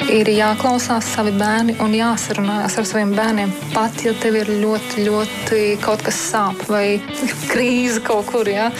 Ir jāklausās savi bērni un jāsarunājas ar saviem bērniem. Pat, ja tev ir ļoti, ļoti kaut kas sāp vai krīze kaut kur, jā.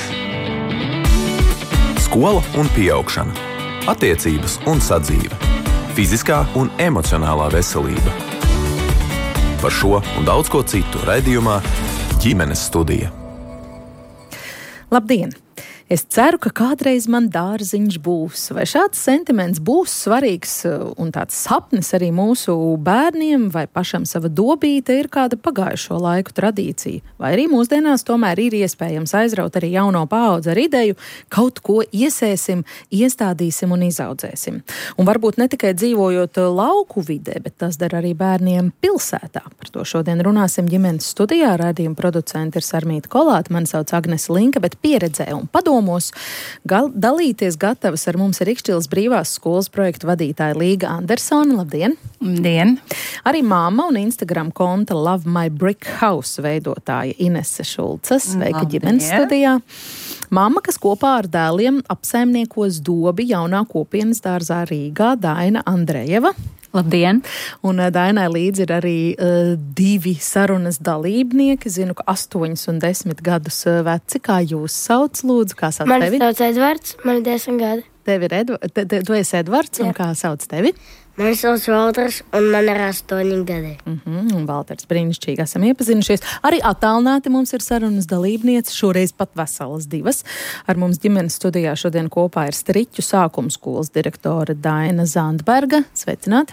Skola un pieaugšana. Attiecības un sadzīve. Fiziskā un emocionālā veselība. Par šo un daudz ko citu raidījumā Ģimenes studija. Labdien! Es ceru, ka kādreiz man dārziņš būs, vai šāds sentiments būs svarīgs un tāds sapnis arī mūsu bērniem, vai pašam sava dobīte ir kāda pagājušo laiku tradīcija, vai arī mūsdienās tomēr ir iespējams aizraut arī jauno paudzi ar ideju, kaut ko iesēsim, iestādīsim un izaudzēsim. Un varbūt ne tikai dzīvojot lauku vidē, bet tas dara arī bērniem pilsētā. Par to šodien runāsim ģimenes studijā. Raidījuma producenti ir Sarmīta Kolāte, mani sauc Agnese Linka, bet pieredzē un padomos dalīties gatavas ar mums ir Rikšķilas brīvās skolas projektu vadītāja Līga Andersone. Labdien! Labdien! Arī māma un Instagram konta Love My Brick House veidotāja Inese Šulca. Sveika ģimenes studijā! Māma, kas kopā ar dēliem apsaimniekos Dobi jaunā kopienas dārzā Rīgā, Daina Andrejeva. Labdien! Un Dainai līdzi ir arī divi sarunas dalībnieki. Zinu, ka 8 un 10 gadus veci. Kā jūs sauc, lūdzu? Kā sauc tevi? Mani sauc Edvards, man ir 10 gadi. Tevi ir tu esi Edvards, un kā sauc tevi? Mani sauc Valters, un man ir 8 gadi. Un Valters, brīnišķīgi esam iepazinušies. Arī attālināti mums ir sarunas dalībnieces, šoreiz pat veselas 2. Ar mums ģimenes studijā šodien kopā ir Striķu sākuma skolas direktore Daina Zandberga. Sveicināti!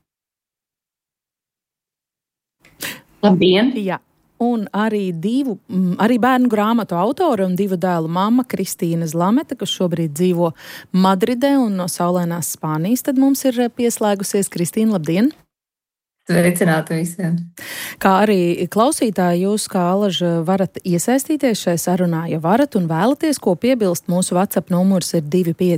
Labdien! Jā. Un arī bērnu grāmatu autore un 2 dēlu mamma Kristīna Zlameta, kas šobrīd dzīvo Madridē un no saulainās Spānijas, tad mums ir pieslēgusies. Kristīna, labdien! Sveicināti visiem! Kā arī klausītāji, jūs kā Alaža varat iesaistīties šai sarunā, ja varat un vēlaties, ko piebilst. Mūsu WhatsApp numurs ir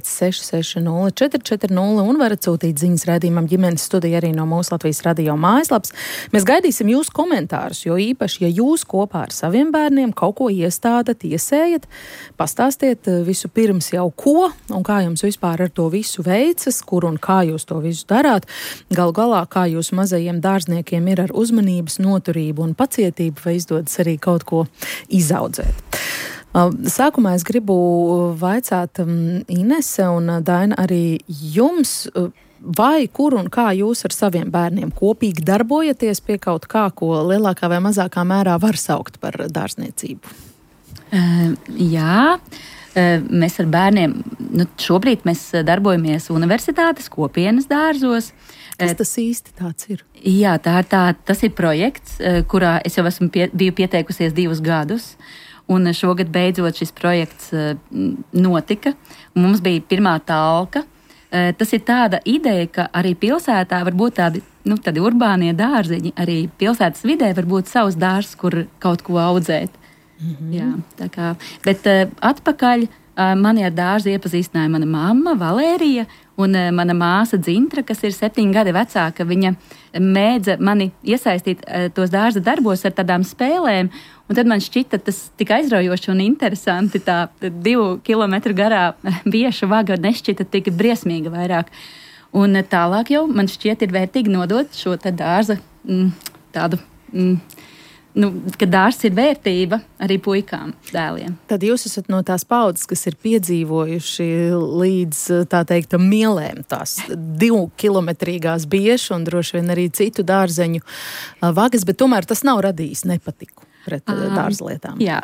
25660 un varat sūtīt ziņas raidījumam ģimenes studija arī no mūsu Latvijas radio mājaslaps. Mēs gaidīsim jūsu komentārus, jo īpaši, ja jūs kopā ar saviem bērniem kaut ko iestādat, iesējat, pastāstiet visu pirms jau ko un kā jums vispār ar to visu veicas, kur un kā jūs to visu darāt. Galu galā, kā jūs mazajiem dārzniekiem ir ar uzmanības noturību un pacietību, vai izdodas arī kaut ko izaudzēt. Sākumā es gribu vaicāt Inese un Daina arī jums, vai kur un kā jūs ar saviem bērniem kopīgi darbojaties pie kaut kā, ko lielākā vai mazākā mērā var saukt par dārzniecību? Jā. Mēs ar bērniem, šobrīd mēs darbojamies universitātes kopienas dārzos. Kas tas īsti tāds ir? Jā, tas ir projekts, kurā es jau biju pieteikusies 2 gadus, un šogad beidzot šis projekts notika. Mums bija pirmā talka. Tas ir tāda ideja, ka arī pilsētā var būt tādi urbānie dārziņi, arī pilsētas vidē var būt savs dārzs, kur kaut ko audzēt. Jā, tā kā. Bet atpakaļ mani ar dārzu iepazīstināja mana mamma Valērija un mana māsa Dzintra, kas ir 7 gadi vecāka. Viņa mēdza mani iesaistīt tos dārza darbos ar tādām spēlēm, un tad man šķita tas tik aizraujoši un interesanti. Tā 2 kilometru garā bieša vaga nešķita tik briesmīga vairāk. Un tālāk jau man šķiet ir vērtīgi nodot šo te dārza tādu... ka dārzs ir vērtība arī puikām, dēliem. Tad jūs esat no tās paudzes, kas ir piedzīvojuši līdz, tā teikt, mielēm tās 2-kilometrīgās biešu un droši vien arī citu dārzeņu vagas, bet tomēr tas nav radījis nepatiku pret dārzlietām. Jā.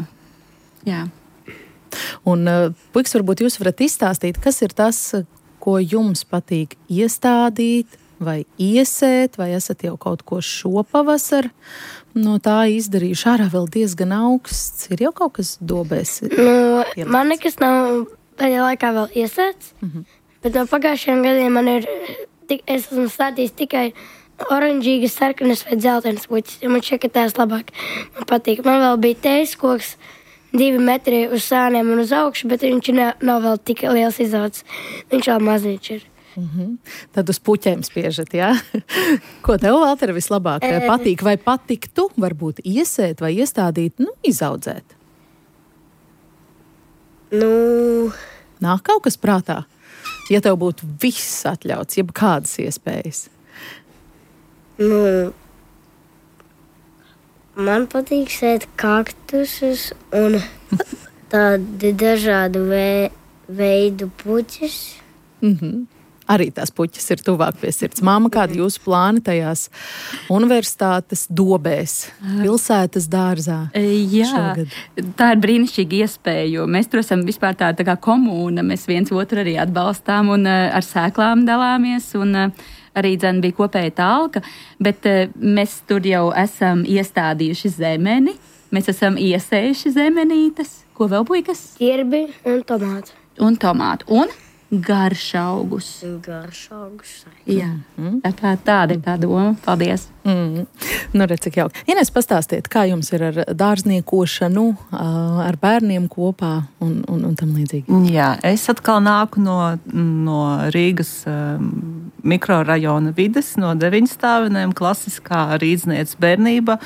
Un, puikas, varbūt jūs varat izstāstīt, kas ir tas, ko jums patīk iestādīt vai iesēt, vai esat jau kaut ko šopavasar no tā izdarījuši. Ārā vēl diezgan augsts. Ir jau kaut kas dobēs? Man nekas nav pēdējā laikā vēl iesēts, bet no pagājušajiem gadiem es esmu stādījis tikai oranžīgas, sarkanas vai dzeltenas puķis. Man šķiet, ka tās labāk man patīk. Man vēl bija tējas koks 2 metri uz sāniem un uz augšu, bet viņš nav vēl tik liels izaudzis. Viņš vēl maziņš ir. Tad uz puķēm spiežat, jā? Ko tev, Valter, vislabāk patīk? Vai patiktu varbūt iesēt vai iestādīt, izaudzēt? Nāk kaut kas prātā? Ja tev būtu viss atļauts, jeb kādas iespējas? Man patīk sēt kaktusus un tādi dažādu veidu puķus. Arī tās puķis ir tuvāk pie sirds. Māma, kādi jūsu plāni tajās universitātes dobēs, pilsētas dārzā? Jā, šogad? Tā ir brīnišķīga iespēja, jo mēs tur esam vispār tā kā komūna. Mēs viens otru arī atbalstām un ar sēklām dalāmies. Un arī bija kopēja talka, bet mēs tur jau esam iestādījuši zemeni. Mēs esam iesējuši zemenītes. Ko vēl, puikas? Ķirbi un tomātu. Un tomātu. Un garšaugus. Jā, tāda ir tā doma. Paldies. Nu, redz, cik jauki. Ines, pastāstiet, kā jums ir ar dārzniekošanu, ar bērniem kopā un tam līdzīgi? Jā, es atkal nāku no Rīgas mikrorajona vides, no 9 stāvenēm, klasiskā rīdznieces bērnība.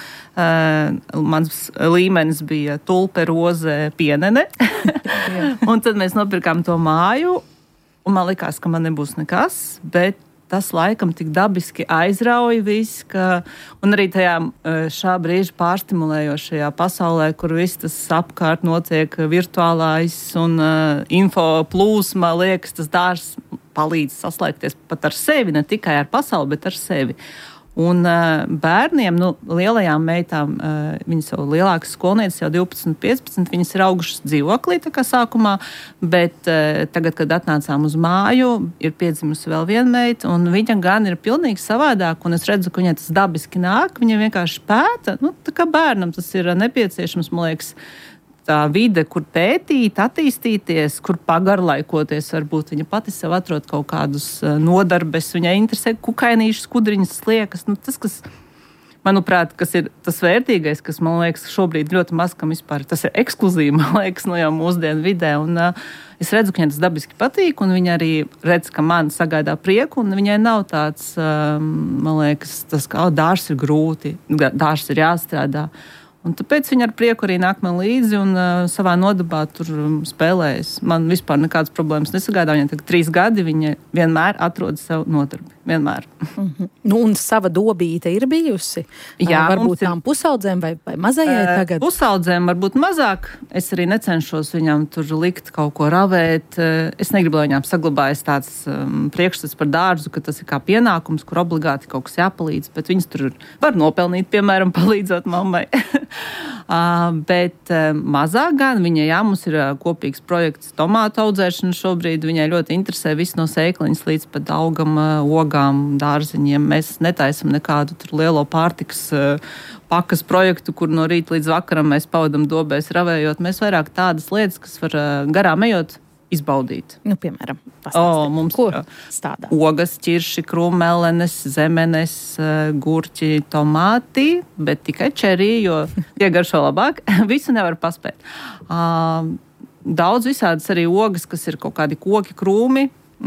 Mans līmenis bija tulpe, roze, pienene. Un tad mēs nopirkām to māju. Un man likās, ka man nebūs nekas, bet tas laikam tik dabiski aizrauja viss, un arī tajā šā brīža pārstimulējošajā pasaulē, kur viss tas apkārt notiek virtuālais un info plūsma, liekas, tas dārzs palīdz saslēgties pat ar sevi, ne tikai ar pasauli, bet ar sevi. Un bērniem, lielajām meitām, viņas jau lielākas skolnieces, jau 12, 15, viņas ir augušas dzīvoklī tā kā sākumā, bet tagad, kad atnācām uz māju, ir piedzimusi vēl viena meita, un viņa gan ir pilnīgi savādāk, un es redzu, ka viņai tas dabiski nāk, viņa vienkārši pēta, tā kā bērnam tas ir nepieciešams, man liekas, tā vide, kur pētīt, attīstīties, kur pagarlaikoties, varbūt viņa pati sev atrod kaut kādus nodarbes, viņai interesē kukainīšas, skudriņas, sliekas, tas, kas, manuprāt, kas ir tas vērtīgais, kas, man liekas, šobrīd ļoti maz kam vispār, tas ir ekskluzīvi, man liekas, jau mūsdienu vidē, un es redzu, ka viņai tas dabiski patīk, un viņa arī redz, ka man sagaidā prieku, un viņai nav tāds, man liekas, tas, ka dārzs ir grūti, dārzs ir jāstrādā. Un tāpēc viņa ar prieku arī nāk man līdzi un savā nodabā tur spēlējas. Man vispār nekādas problēmas nesagādā. Viņai tagad 3 gadi, viņa vienmēr atrod sev nodarbi. Vienmēr. Un sava dobīte ir bijusi? Jā, varbūt tām pusaudzēm vai mazajai tagad? Pusaudzēm varbūt mazāk. Es arī necenšos viņām tur likt kaut ko ravēt. Es negribu, lai viņām saglabājas tāds priekšstats par dārzu, ka tas ir kā pienākums, kur obligāti kaut kas jāpalīdz, bet viņas tur var nopelnīt, piemēram, palīdzot mammai. Bet mazāk gan viņai, mums ir kopīgs projekts tomātu audzēšana šobrīd. Viņai ļoti interesē viss no sēkliņas līdz pat augam, ogām, dārziņiem. Mēs netaisam nekādu tur lielo pārtikas pakas projektu, kur no rīta līdz vakaram mēs pavadam dobēs ravējot. Mēs vairāk tādas lietas, kas var garām ejot, izbaudīt. Piemēram, mums ko stādā? Ogas, ķirši, krūmelenes, zemenes, gurķi, tomāti, bet tikai čerī, jo tie garšo labāk. Visu nevar paspēt. Daudz visādas arī ogas, kas ir kaut kādi koki, krūmi,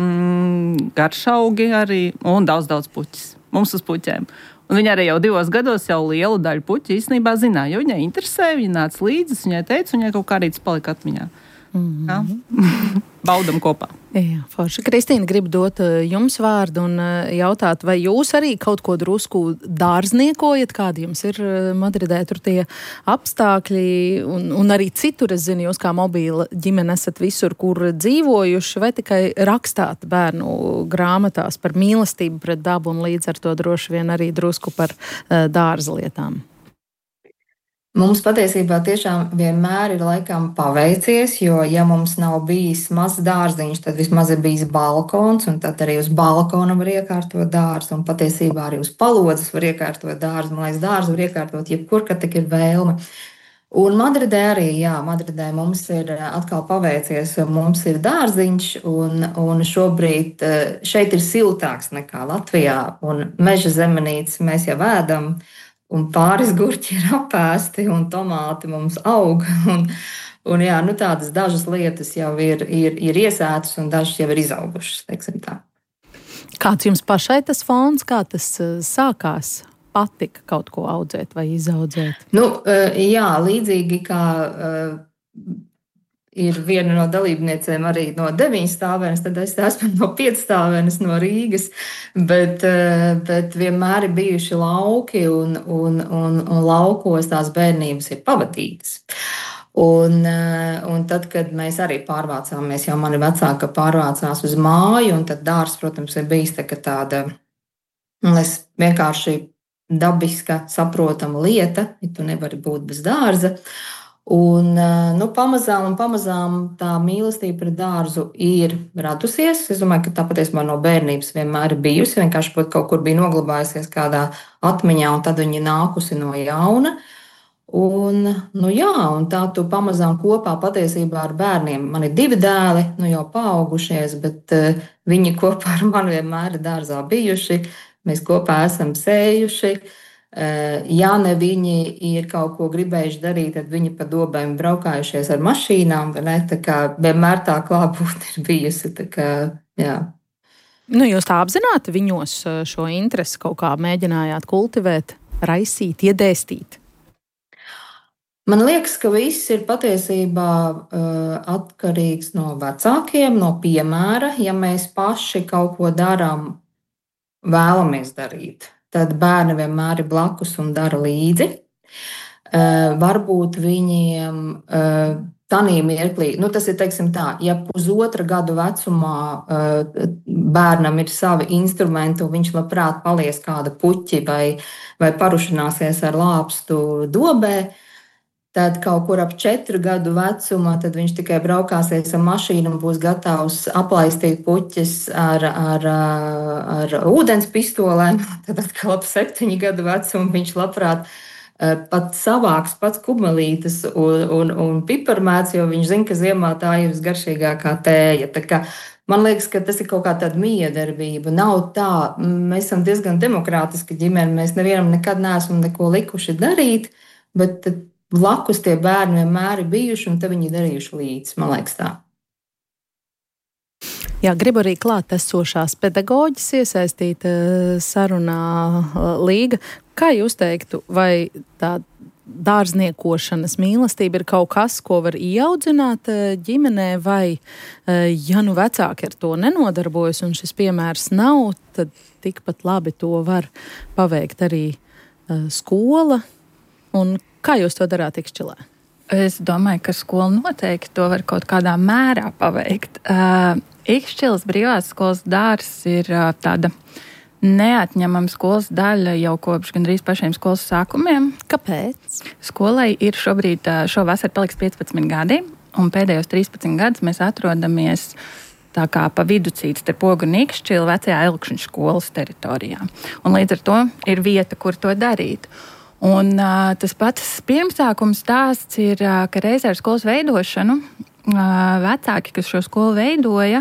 garšaugi arī un daudz puķis. Mums uz puķēm. Un viņa arī jau 2 gados jau lielu daļu puķi īstenībā zināja, jo viņai interesē, viņa nāca līdzi, viņai teica, viņai kaut kā arī palika atmiņā. Baudam kopā. Jā, forši. Kristīna, gribu dot jums vārdu un jautāt, vai jūs arī kaut ko drusku dārzniekojat, kādi jums ir Madridē tur tie apstākļi un arī citur, es zinu, jūs kā mobīla ģimene esat visur, kur dzīvojuši, vai tikai rakstāt bērnu grāmatās par mīlestību pret dabu un līdz ar to droši vien arī drusku par dārza lietām? Mums patiesībā tiešām vienmēr ir laikam paveicies, jo ja mums nav bijis mazs dārziņš, tad vismaz ir bijis balkons, un tad arī uz balkona var iekārtot dārzu, un patiesībā arī uz palodzes var iekārtot dārzu, man liekas, dārzu var iekārtot jebkur, kad tik ir vēlme. Un Madridē arī, Madridē mums ir atkal paveicies, mums ir dārziņš, un šobrīd šeit ir siltāks nekā Latvijā, un meža zemenītes mēs jau ēdam, un pāris gurķi ir apēsti, un tomāti mums aug. Un tādas dažas lietas jau ir iesētas, un dažas jau ir izaugušas, teiksim tā. Kāds jums pašai tas fons, kā tas sākās? Patika kaut ko audzēt vai izaudzēt? Jā, līdzīgi kā ir viena no dalībniecēm arī no 9 stāvēnes, tad es esmu no 5 stāvēnes no Rīgas, bet vienmēr ir bijuši lauki un laukos tās bērnības ir pavadītas. Un tad, kad mēs arī pārvācāmies, jau mani vecāka pārvācās uz māju, un tad dārs, protams, ir bijis tāda, vienkārši dabiska, saprotama lieta, ja tu nevari būt bez dārza. Un pamazām tā mīlestība pret dārzu ir radusies. Es domāju, ka tā patiesībā no bērnības vienmēr ir bijusi. Vienkārši kaut kur bija noglabājusies kādā atmiņā, un tad viņa nākusi no jauna. Un tā tu pamazām kopā patiesībā ar bērniem. Man ir 2 dēli, jau paaugušies, bet viņi kopā ar mani vienmēr ir dārzā bijuši. Mēs kopā esam sējuši. Ja ne viņi ir kaut ko gribējuši darīt, tad viņi pa dobēm braukājušies ar mašīnām. Tā kā vienmēr tā klātbūtne ir bijusi. Tā kā, jā. Jūs tā apzināti viņos šo interesi kaut kā mēģinājāt kultivēt, raisīt, iedēstīt? Man liekas, ka viss ir patiesībā atkarīgs no vecākiem, no piemēra. Ja mēs paši kaut ko darām, vēlamies darīt, tad bērni vienmēr ir blakus un dara līdzi. Varbūt viņiem tanī mirklī, tas ir, teiksim tā, ja 1,5 gadu vecumā bērnam ir savi instrumenti un viņš labprāt palies kāda puķi vai parušināsies ar lāpstu dobē, tad kaut kur ap 4 gadu vecumā tad viņš tikai braukāsies ar mašīnu un būs gatavs aplaistīt puķis ar ūdens pistolēm. Tad atkal ap 7 gadu vecumu viņš labprāt pat savāks pats kumelītes un piparmēts, jo viņš zina, ka ziemā tā ir visgaršīgākā tēja. Tā kā man liekas, ka tas ir kaut kā tāda miedarbība. Nav tā, mēs esam diezgan demokrātiski ģimene, mēs nevienam nekad neesam neko likuši darīt, bet blakus tie bērni vienmēr ir bijuši, un te viņi darījuši līdzi, man liekas tā. Jā, gribu arī klāt esošās pedagoģis iesaistīt sarunā Līga. Kā jūs teiktu, vai tā dārzniekošanas mīlestība ir kaut kas, ko var ieaudzināt ģimenē, vai ja vecāki ar to nenodarbojas un šis piemērs nav, tad tikpat labi to var paveikt arī skola? Un kā jūs to darāt Ikšķilē? Es domāju, ka skola noteikti to var kaut kādā mērā paveikt. Ikšķilas brīvās skolas dārzs ir tāda neatņemama skolas daļa jau kopš gandrīz pašiem skolas sākumiem. Kāpēc? Skolai ir šovasar paliks 15 gadi, un pēdējos 13 gadus mēs atrodamies tā kā pa viducīti te Pogu un Ikšķilu vecajā Elkšņu skolas teritorijā. Un līdz ar to ir vieta, kur to darīt. Un tas pats pirmsākums stāsts ir, ka reizē ar skolas veidošanu vecāki, kas šo skolu veidoja,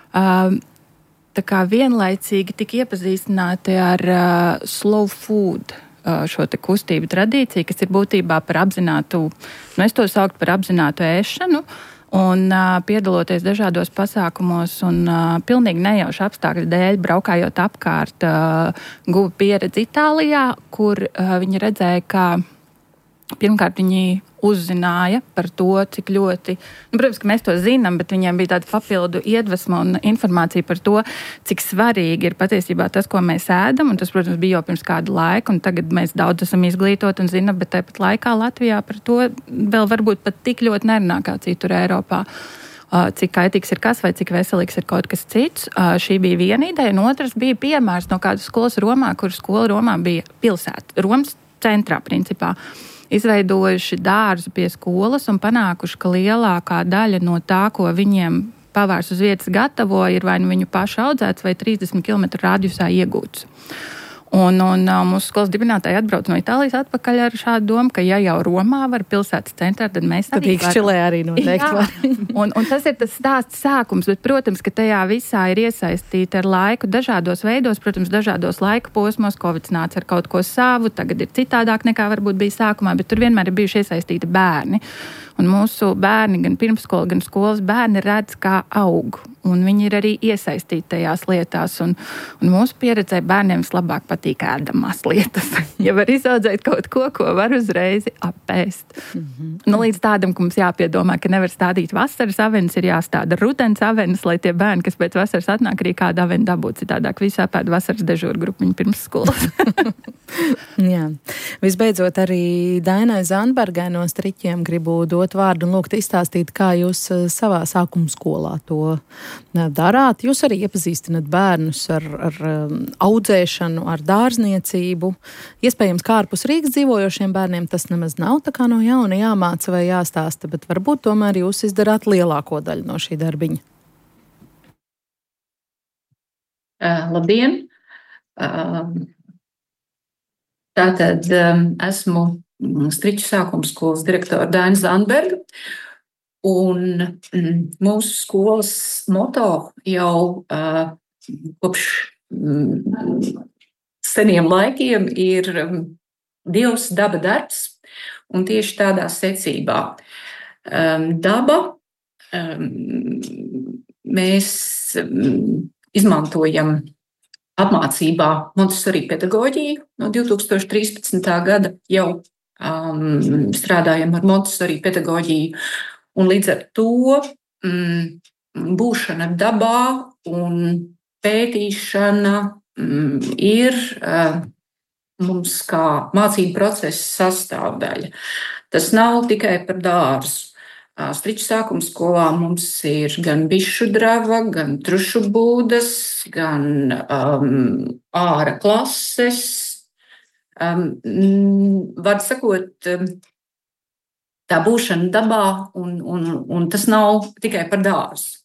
tā kā vienlaicīgi tika iepazīstināti ar slow food, šo te kustību tradīciju, kas ir būtībā par apzinātu, es to sauktu par apzinātu ēšanu, un piedaloties dažādos pasākumos un pilnīgi nejauši apstākļu dēļ, braukājot apkārt, guva pieredzi Itālijā, kur viņi redzēja, ka pirmkārt viņi uzzināja par to, cik ļoti, protams, ka mēs to zinām, bet viņiem bija tāda papildu iedvesma un informācija par to, cik svarīgi ir patiesībā tas, ko mēs ēdam, un tas, protams, bija jau pirms kādu laiku, un tagad mēs daudz esam izglītoti un zinām, bet tāpat laikā Latvijā par to vēl varbūt pat tik ļoti nerunā kā citur Eiropā. Cik kaitīgs ir kas vai cik veselīgs ir kaut kas cits. Šī bija viena ideja, un otrs bija piemērs no kādas skolas Romā, kur skola Romā bija pilsēta, Romas centrā principā. Izveidojuši dārzu pie skolas un panākuši, ka lielākā daļa no tā, ko viņiem pavērs uz vietas gatavo, ir vai nu viņu pašu audzēts vai 30 km radiusā iegūts. Un mūsu skolas dibinātāji atbrauc no Itālijas atpakaļ ar šādu domu, ka ja jau Romā var pilsētas centrā, tad mēs arī varam. Tad Ikšķilē arī noteikti var. Un tas ir tas stāsts sākums, bet, protams, ka tajā visā ir iesaistīta ar laiku dažādos veidos, protams, dažādos laika posmos, Covid nāca ar kaut ko savu, tagad ir citādāk nekā varbūt bija sākumā, bet tur vienmēr ir bijuši iesaistīti bērni. Un mūsu bērni, gan pirmsskola, gan skolas bērni redz, kā aug. un viņi ir arī iesaistīti tajās lietās. Un mūsu pieredzē bērniem vislabāk patīk ēdamās lietas. Ja var izaudzēt kaut ko var uzreiz apēst. Līdz tādam, ka mums jāpiedomā, ka nevar stādīt vasaras avenes, ir jāstāda rudens avenes, lai tie bērni, kas pēc vasaras atnāk, arī kādu aveni dabūt. Citādāk visu apēd vasaras dežūru grupiņu pirms skolas. Jā. Visbeidzot, arī Dainai Zandbergai no Striķiem gribu dot vārdu un lūgt izstāstīt, kā jūs savā sākuma skolā to darāt. Jūs arī iepazīstināt bērnus ar audzēšanu, ar dārzniecību. Iespējams, kā ārpus Rīgas dzīvojošiem bērniem tas nemaz nav tā kā no jauna jāmāca vai jāstāsta, bet varbūt tomēr jūs izdarāt lielāko daļu no šī darbiņa. Labdien! Tātad esmu Striķu sākuma skolas direktora Daina Zandberga. Un mūsu skolas moto jau kopš seniem laikiem ir Dievs, daba, darbs, un tieši tādā secībā. Daba, mēs izmantojam apmācībā Montessori pedagoģiju. No 2013. gada jau strādājam ar Montessori pedagoģiju. Un līdz ar to būšana dabā un pētīšana ir mums kā mācību procesa sastāvdaļa. Tas nav tikai par dārzu. Striķu sākuma skolā mums ir gan bišu drava, gan trušu būdas, gan āra klases. Var sakot, tā būšana dabā, un tas nav tikai par dārzu.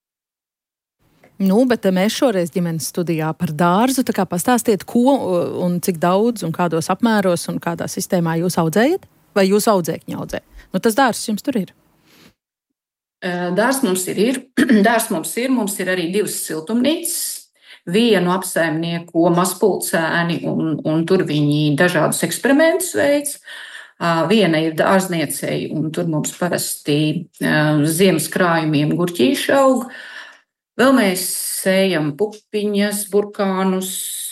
Bet mēs šoreiz ģimenes studijā par dārzu, tā kā pastāstiet, ko un cik daudz un kādos apmēros un kādā sistēmā jūs audzējat? Vai jūs audzēkņi audzē? Tas dārzs jums tur ir? Dārzs mums ir. Mums ir arī 2 siltumnīcas. Vienu apsaimnieko mazpulcēni, un tur viņi dažādus eksperimentus veic. Viena ir dārzniecei, un tur mums parasti ziemas krājumiem gurķīši aug. Vēl mēs sējam pupiņas, burkānus,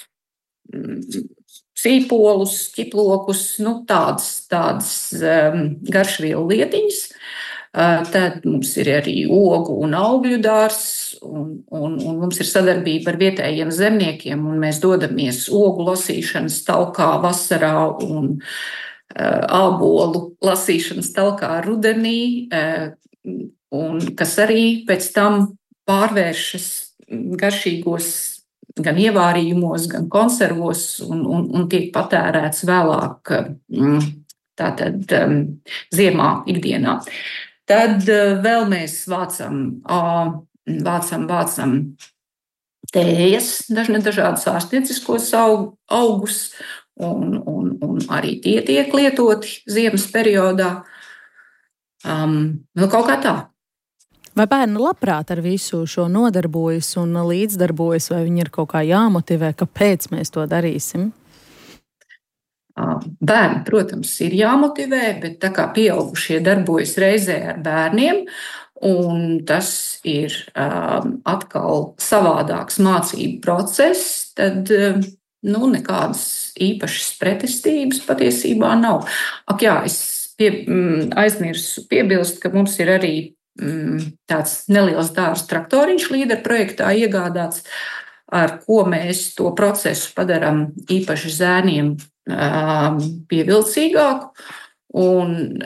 sīpolus, ķiplokus, tādas garšvielu lietiņas. Tad mums ir arī ogu un augļu dārzs, un mums ir sadarbība ar vietējiem zemniekiem, un mēs dodamies ogu lasīšanas talkā vasarā un ābolu lasīšanas talkā rudenī, un kas arī pēc tam pārvēršas garšīgos gan ievārījumos, gan konservos, un tiek patērēts vēlāk tātad ziemā ikdienā. Tad vēl mēs vācam tējas, dažādus ārstnieciskos augus, un arī tie tiek lietoti ziemas periodā. Kaut kā tā. Vai bērni labprāt ar visu šo nodarbojas un līdzdarbojas, vai viņi ir kaut kā jāmotivē, kāpēc mēs to darīsim? Bērni, protams, ir jāmotivē, bet tā kā pieaugušie darbojas reizē ar bērniem, un tas ir atkal savādāks mācību process, tad nekādas īpašas pretestības patiesībā nav. Es aizmirsu piebilst, ka mums ir arī tāds neliels dārza traktoriņš līdera projektā iegādāts, ar ko mēs to procesu padarām īpaši zēniem pievilcīgāku. Un,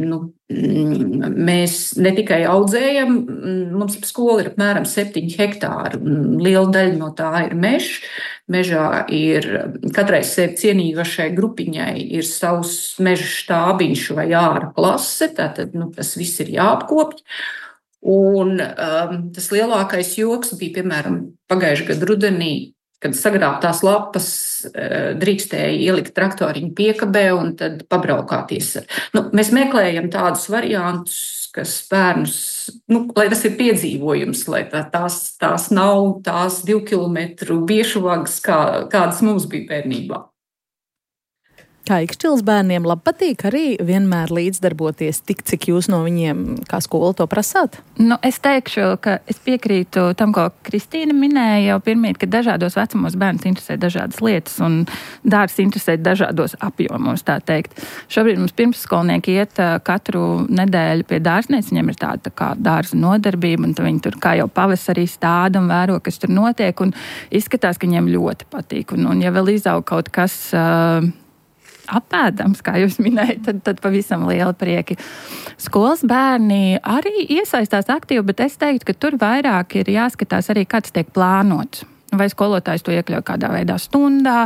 mēs ne tikai audzējam, mums skola ir apmēram 7 hektāri, un liela daļa no tā ir mežs. Mežā ir katrai sevi cienījošai grupiņai ir savs meža štābiņš vai āra klase, tātad tas viss ir jāapkopj. Un tas lielākais joks bija, piemēram, pagājušā gada rudenī, kad sagrābtās lapas drīkstēja ielikt traktoriņu piekabē un tad pabraukāties. Mēs meklējam tādus variantus, kas bērnus, lai tas ir piedzīvojums, lai tās nav tās 2 kilometru biešu vagas, kādas mums bija bērnībā. Kā Ikšķilas bērniem labi patīk arī vienmēr līdzdarboties tik, cik jūs no viņiem kā skola to prasāt? Nu, es teikšu, ka es piekrītu tam, ko Kristīna minēja jau pirmīt, ka dažādos vecumos bērns interesē dažādas lietas un dārzs interesē dažādos apjomos, tā teikt. Šobrīd mums pirmsskolnieki iet katru nedēļu pie dārzniece, viņiem ir tāda kā dārza nodarbība, un viņi tur kā jau pavasarī stāda un vēro, kas tur notiek, un izskatās, ka viņiem ļoti patīk. Un ja vēl izaug kaut kas apēdams, kā jūs minējat, tad pavisam liela prieki. Skolas bērni arī iesaistās aktīvi, bet es teiktu, ka tur vairāk ir jāskatās arī, kā tas tiek plānots. Vai skolotājs to iekļauj kādā veidā stundā,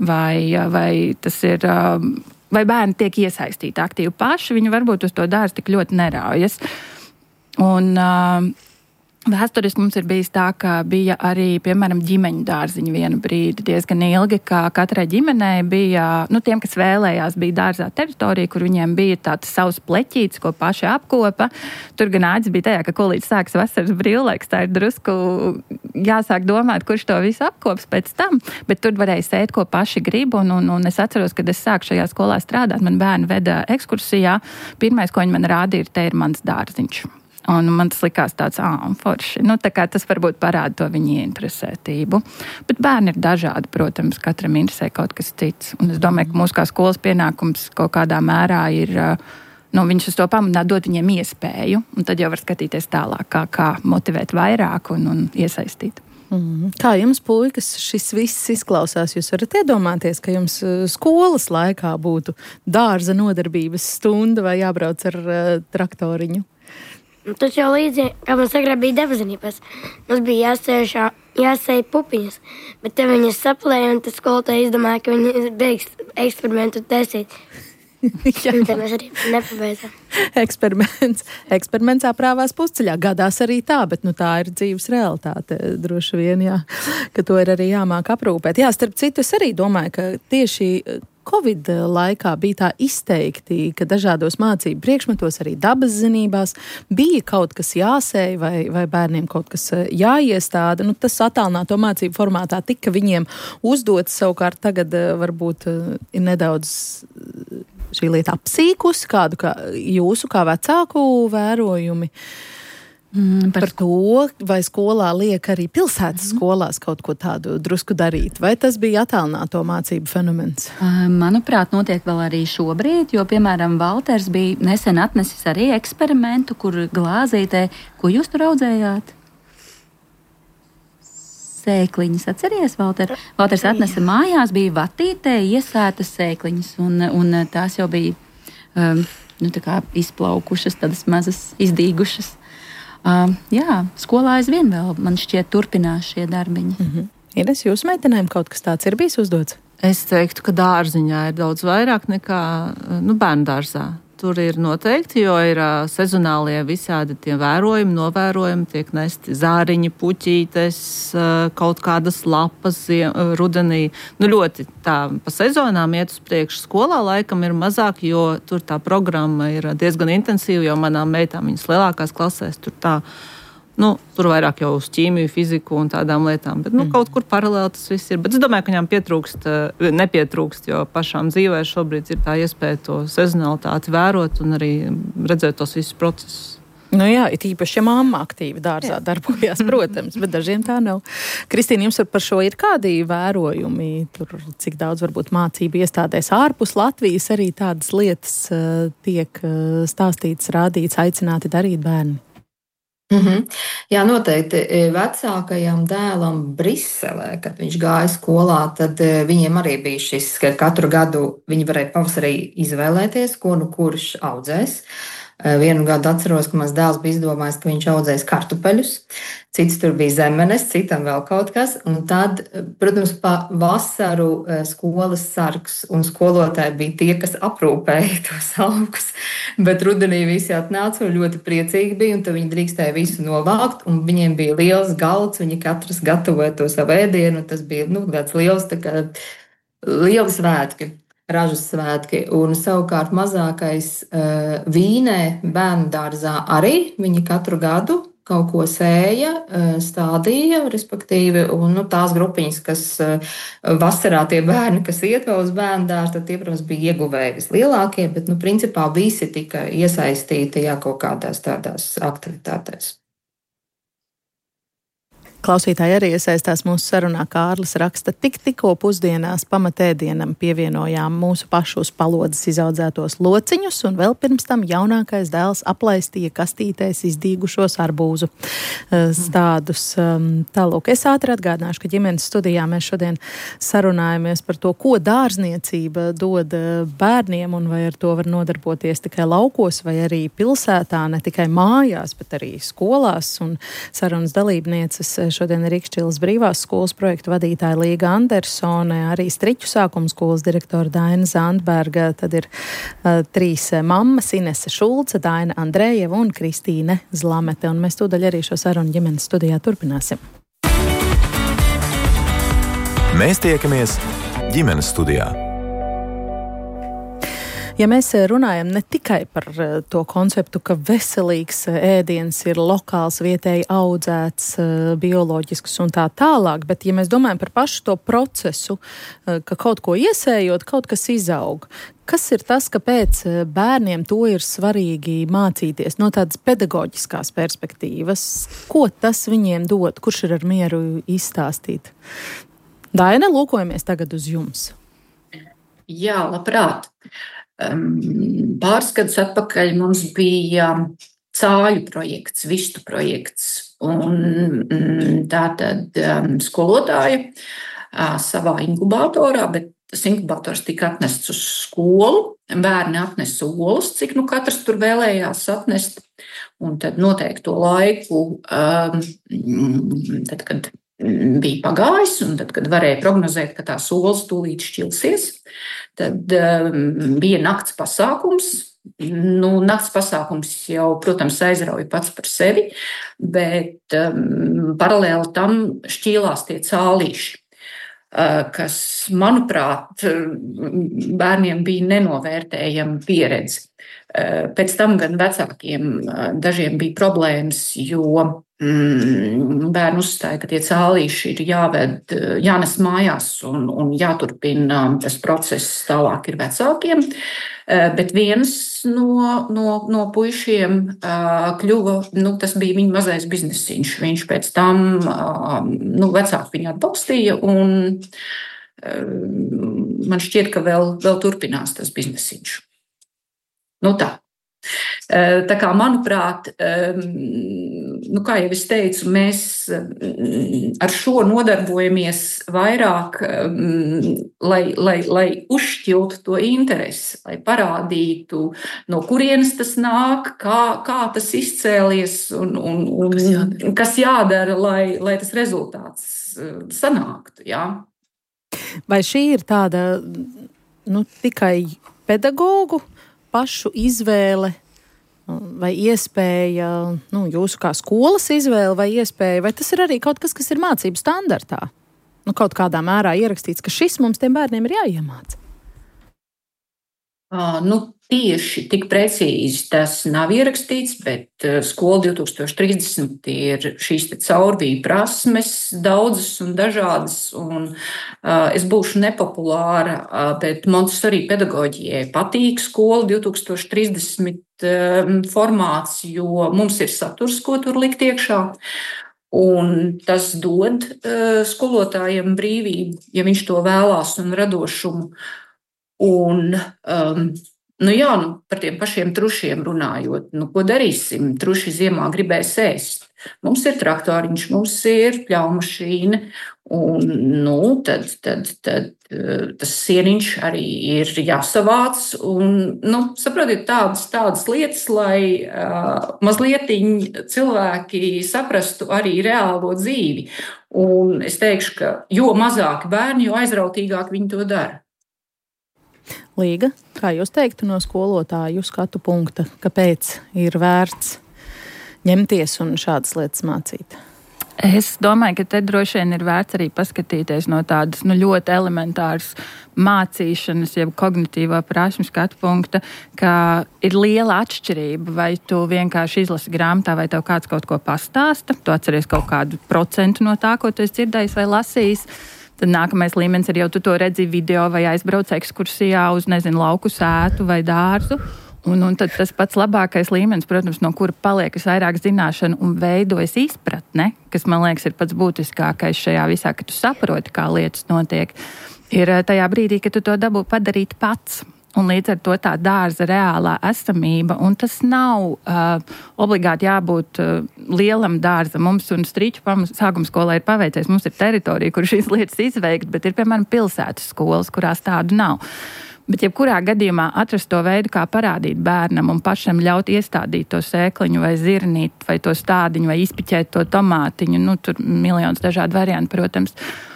vai tas ir, vai bērni tiek iesaistīti aktīvi paši, viņi varbūt uz to dārzu tik ļoti neraujas. Un vēsturiski mums ir bijis tā, ka bija arī, piemēram, ģimeņu dārziņi vienu brīdi diezgan ilgi, ka katrai ģimenei bija, tiem, kas vēlējās, bija dārzā teritorija, kur viņiem bija tāds savs pleķītis, ko paši apkopa. Tur gan āķis bija tajā, ka kolīdz sāks vasaras brīvlaiks, tā ir drusku jāsāk domāt, kurš to visu apkops pēc tam, bet tur varēja sēt, ko paši grib, un es atceros, kad es sāku šajā skolā strādāt, man bērni veda ekskursijā, pirmais, ko viņi man rādīja, te ir mans dārziņš. Un man tas likās tāds forši. Tā kā tas varbūt parāda to viņa ieinteresētību. Bet bērni ir dažādi, protams, katram interesē kaut kas cits. Un es domāju, ka mūsu kā skolas pienākums kaut kādā mērā ir, viņus uz to pamudināt, dot viņiem iespēju. Un tad jau var skatīties tālāk, kā motivēt vairāk un iesaistīt. Kā jums, puikas, šis viss izklausās? Jūs varat iedomāties, ka jums skolas laikā būtu dārza nodarbības stunda vai jābrauc ar traktoriņu? Tas jau līdzīgi, kā mums agrāk bija debazinības. Mums bija jāsēj pupiņas, bet te viņas saplēja, un tas skolotāji izdomāja, ka viņi beigs eksperimentu taisīt. Un te mēs arī nepabeidzām. Eksperiments aprāvās pusceļā. Gadās arī tā, bet tā ir dzīves realitāte. Droši vien, jā, ka to ir arī jāmāk aprūpēt. Jā, starp citu, es arī domāju, ka tieši Covid laikā bija tā izteikti, ka dažādos mācību priekšmetos, arī dabas zinībās, bija kaut kas jāsēj vai bērniem kaut kas jāiestāda. Tas attālināto mācību formātā tika viņiem uzdots, savukārt tagad varbūt ir nedaudz šī lieta apsīkusi, kādu kā jūsu kā vecāku vērojumi. Par to, vai skolā liek arī pilsētas skolās kaut ko tādu drusku darīt, vai tas bija attālināto mācību fenomens? Manuprāt, notiek vēl arī šobrīd, jo, piemēram, Valters bija nesen atnesis arī eksperimentu, kur glāzītē, ko jūs tur audzējāt? Sēkliņas, atceries, Valter? Valters atnesa mājās, bija vatītē iesētas sēkliņas, un tās jau bija tā kā izplaukušas, tādas mazas izdīgušas. Jā, skolā aizvien vēl, man šķiet, turpinās šie darbiņi. Ines, jūsu meitenēm kaut kas tāds ir bijis uzdots? Es teiktu, ka dārziņā ir daudz vairāk nekā bērnu dārzā. Tur ir noteikti, jo ir sezonālie visādi tie vērojumi, novērojumi, tiek nesti zāriņi, puķītes, kaut kādas lapas rudenī. Ļoti tā pa sezonām iet uz priekšu. Skolā laikam ir mazāk, jo tur tā programma ir diezgan intensīva, jo manām meitām viņas lielākās klasēs tur tā. Tur vairāk jau uz ķīmiju, fiziku un tādām lietām, bet kaut kur paralēli tas viss ir. Bet es domāju, ka viņām nepietrūkst, jo pašām dzīvē šobrīd ir tā iespēja to sezonalitāti vērot un arī redzēt tos visus procesus. Jā, it īpaši, ja mamma aktīvi dārzā darbojās, protams, bet dažiem tā nav. Kristīna, jums par šo ir kādi vērojumi, tur cik daudz varbūt mācību iestādēs ārpus Latvijas arī tādas lietas tiek stāstītas, rādītas, aicināti darīt bērni? Jā, noteikti vecākajam dēlam Briselē, kad viņš gāja skolā, tad viņiem arī bija šis, ka katru gadu viņi varēja pavasarī izvēlēties, ko kurš audzēs. Vienu gadu atceros, ka mans dēls bija izdomājis, ka viņš audzēs kartupeļus, cits tur bija zemenes, citam vēl kaut kas. Un tad, protams, pa vasaru skolas sargs un skolotāji bija tie, kas aprūpēja tos augus. Bet rudenī visi atnāca un ļoti priecīgi bija, un tad viņi drīkstēja visu novākt, un viņiem bija liels galds, viņi katrs gatavoja to savu ēdienu, tas bija tāds liels, tā kā lieli svētki. Ražas svētki, un savukārt mazākais Vīnē bērnu dārzā arī viņi katru gadu kaut ko sēja, stādīja, respektīvi, un tās grupiņas, kas vasarā tie bērni, kas iet vēl uz bērnu dārzu, tad tie, protams, bija ieguvēji vislielākie, bet, principā visi tika iesaistīti kaut kādās tādās aktivitātēs. Klausītāji arī iesaistās mūsu sarunā. Kārlis raksta, tikko pusdienās pamatēdienam pievienojām mūsu pašu uz palodzes izaudzētos lociņus, un vēl pirms tam jaunākais dēls aplaistīja kastītēs izdīgušos arbūzu stādus. Tālūk, es ātri atgādināšu, ka ģimenes studijā mēs šodien sarunājamies par to, ko dārzniecība dod bērniem, un vai ar to var nodarboties tikai laukos vai arī pilsētā, ne tikai mājās, bet arī skolās. Un sarunas dalībnieces šodien ir Rikšķilas brīvās skolas projektu vadītāja Līga Andersone, arī Striķu sākuma skolas direktora Daina Zandberga, tad ir 3 mammas, Inese Šulce, Daina Andrejeva un Kristīne Zlamete. Un mēs tūdaļ arī šo sarunu ģimenes studijā turpināsim. Mēs tiekamies ģimenes studijā. Ja mēs runājam ne tikai par to konceptu, ka veselīgs ēdiens ir lokāls, vietēji audzēts, bioloģisks un tā tālāk, bet ja mēs domājam par pašu to procesu, ka kaut ko iesējot, kaut kas izaug, kas ir tas, kāpēc bērniem to ir svarīgi mācīties no tādas pedagoģiskās perspektīvas? Ko tas viņiem dod? Kurš ir ar mieru izstāstīt? Daina, lūkojamies tagad uz jums. Jā, labprāt. Pāris gadus atpakaļ mums bija cāļu projekts, vistu projekts, un tātad skolotāja savā inkubatorā, bet tas inkubators tika atnests uz skolu, bērni atnesa olas, cik katrs tur vēlējās atnest, un tad noteikto laiku, tad, kad bija pagājis, un tad, kad varēja prognozēt, ka tās olas tūlīt šķilsies, tad bija nakts pasākums. Nakts pasākums jau, protams, aizrauja pats par sevi, bet paralēli tam šķīlās tie cālīši, kas, manuprāt, bērniem bija nenovērtējama pieredze. Pēc tam gan vecākiem dažiem bija problēmas, jo bērni uzstāja, ka tie cālīši ir jānes mājās un jāturpina tas process tālāk ir vecākiem. Bet viens no puišiem kļuva, tas bija viņa mazais biznesiņš. Viņš pēc tam, vecāki viņu atbalstīja un man šķiet, ka vēl turpinās tas biznesiņš. Tā. Tā kā, manuprāt, kā jau es teicu, mēs ar šo nodarbojamies vairāk, lai uzšķiltu to interesi, lai parādītu, no kurienes tas nāk, kā tas izcēlies un kas jādara, lai tas rezultāts sanāktu. Jā. Vai šī ir tāda tikai pedagogu pašu izvēle vai iespēja, jūsu kā skolas izvēle vai iespēja, vai tas ir arī kaut kas, kas ir mācību standartā? Kaut kādā mērā ierakstīts, ka šis mums tiem bērniem ir jāiemāca. Tieši tik precīzi tas nav ierakstīts, bet skola 2030 ir šīs te caurvīju prasmes, daudzas un dažādas, un es būšu nepopulāra, bet Montessori pedagoģijai patīk skola 2030 formāts, jo mums ir saturs, ko tur likt iekšā. Un tas dod skolotājiem brīvību, ja viņš to vēlās un radošumu. Un, par tiem pašiem trušiem runājot, ko darīsim? Truši ziemā gribēs ēst. Mums ir traktoriņš, mums ir pļaumašīna, un tad tas sieniņš arī ir jāsavāc. Un, saprotiet, tādas lietas, lai mazliet cilvēki saprastu arī reālo dzīvi. Un es teikšu, ka jo mazāki bērni, jo aizrautīgāk viņi to dara. Līga, kā jūs teiktu no skolotāju skatu punkta, kāpēc ir vērts ņemties un šādas lietas mācīt? Es domāju, ka te droši vien ir vērts arī paskatīties no tādas ļoti elementāras mācīšanas, jeb kognitīvā prasmu skatu punkta, ka ir liela atšķirība, vai tu vienkārši izlasi grāmatā, vai tev kāds kaut ko pastāsta, tu atceries kaut kādu procentu no tā, ko tu esi dzirdējis vai lasījis. Tad nākamais līmenis ir jau tu to redzi video vai aizbrauc ekskursijā uz, lauku sētu vai dārzu. Un tad tas pats labākais līmenis, protams, no kura paliek visvairāk zināšana un veidojas izpratne, kas, man liekas, ir pats būtiskākais šajā visā, ka tu saproti, kā lietas notiek, ir tajā brīdī, ka tu to dabū padarīt pats. Un līdz ar to tā dārza reālā esamība, un tas nav obligāti jābūt lielam dārzam. Mums un Strīču sākuma skolā ir paveicies, mums ir teritorija, kur šīs lietas izveikt, bet ir, piemēram, pilsētas skolas, kurās tādu nav. Bet jebkurā gadījumā atrast to veidu, kā parādīt bērnam un pašam ļaut iestādīt to sēkliņu vai zirnīt, vai to stādiņu, vai izpiķēt to tomātiņu, tur miljonus dažādu variantu, protams.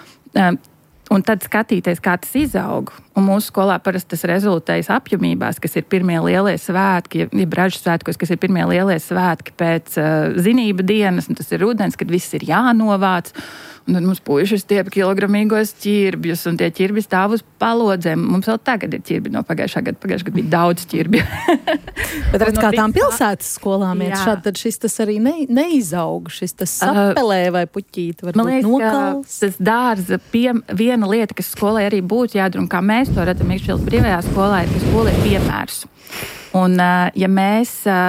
Un tad skatīties, kā tas izaug. Un mūsu skolā parasti tas rezultējas apjomībās, kas ir pirmie lielie svētki, jeb ražu svētkos, kas ir pirmie lielie svētki pēc zinību dienas, un tas ir rudens, kad viss ir jānovāc. Un tad mums puiši stiep kilogramīgos ķirbjus, un tie ķirbi stāv uz palodzēm. Mums vēl tagad ir ķirbi no pagājušā gada bija daudz ķirbju. Bet redz, kā tām pilsētas skolām iet šādi, tad šis tas arī neizaug, šis tas sapelē vai puķīti, varbūt nokals. Tas dārza viena lieta, kas skolai arī būtu jādara, un kā mēs to redzam Iekšpils brīvajā skolā, ir, ka skola ir piemērs. Un, ja mēs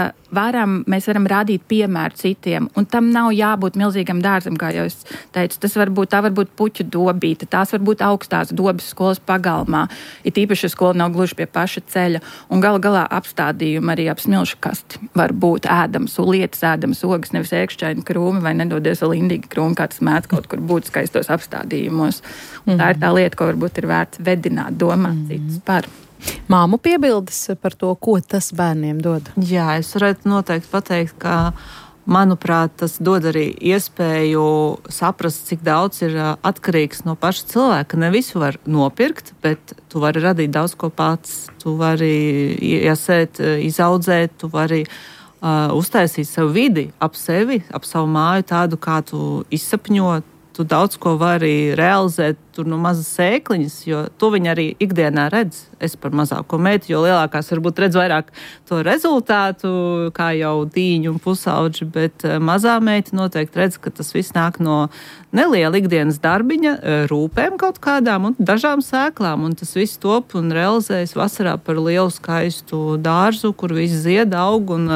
varam rādīt piemēru citiem, un tam nav jābūt milzīgam dārzam, kā jau es teicu, tā var būt puķu dobīte, tās var būt augstās dobas skolas pagalmā, it īpaši, ja skola nav gluži pie paša ceļa, un galā apstādījumi arī ap smilšu kasti var būt ēdams, lietas ēdams ogas, nevis ēkšķaini krūmi, vai nedodies vēl indīgi krūmi, kā tas mēdz kaut kur būt skaistos apstādījumos. Un tā ir tā lieta, ko varbūt ir vērts vedināt, domāt citus par. Māmu piebildes par to, ko tas bērniem dod? Jā, es varētu noteikti pateikt, ka, manuprāt, tas dod arī iespēju saprast, cik daudz ir atkarīgs no paša cilvēka. Ne visu var nopirkt, bet tu vari radīt daudz ko pats. Tu vari iesēt, izaudzēt, tu vari uztaisīt savu vidi ap sevi, ap savu māju tādu, kā tu izsapņot. Tu daudz ko vari realizēt tur no mazas sēkliņas, jo to viņi arī ikdienā redz. Es par mazāko meitu, jo lielākās varbūt redz vairāk to rezultātu, kā jau dīņu un pusauģi, bet mazā meita noteikti redz, ka tas viss nāk no neliela ikdienas darbiņa, rūpēm kaut kādām un dažām sēklām, un tas viss top un realizējas vasarā par lielu skaistu dārzu, kur viss zied, aug un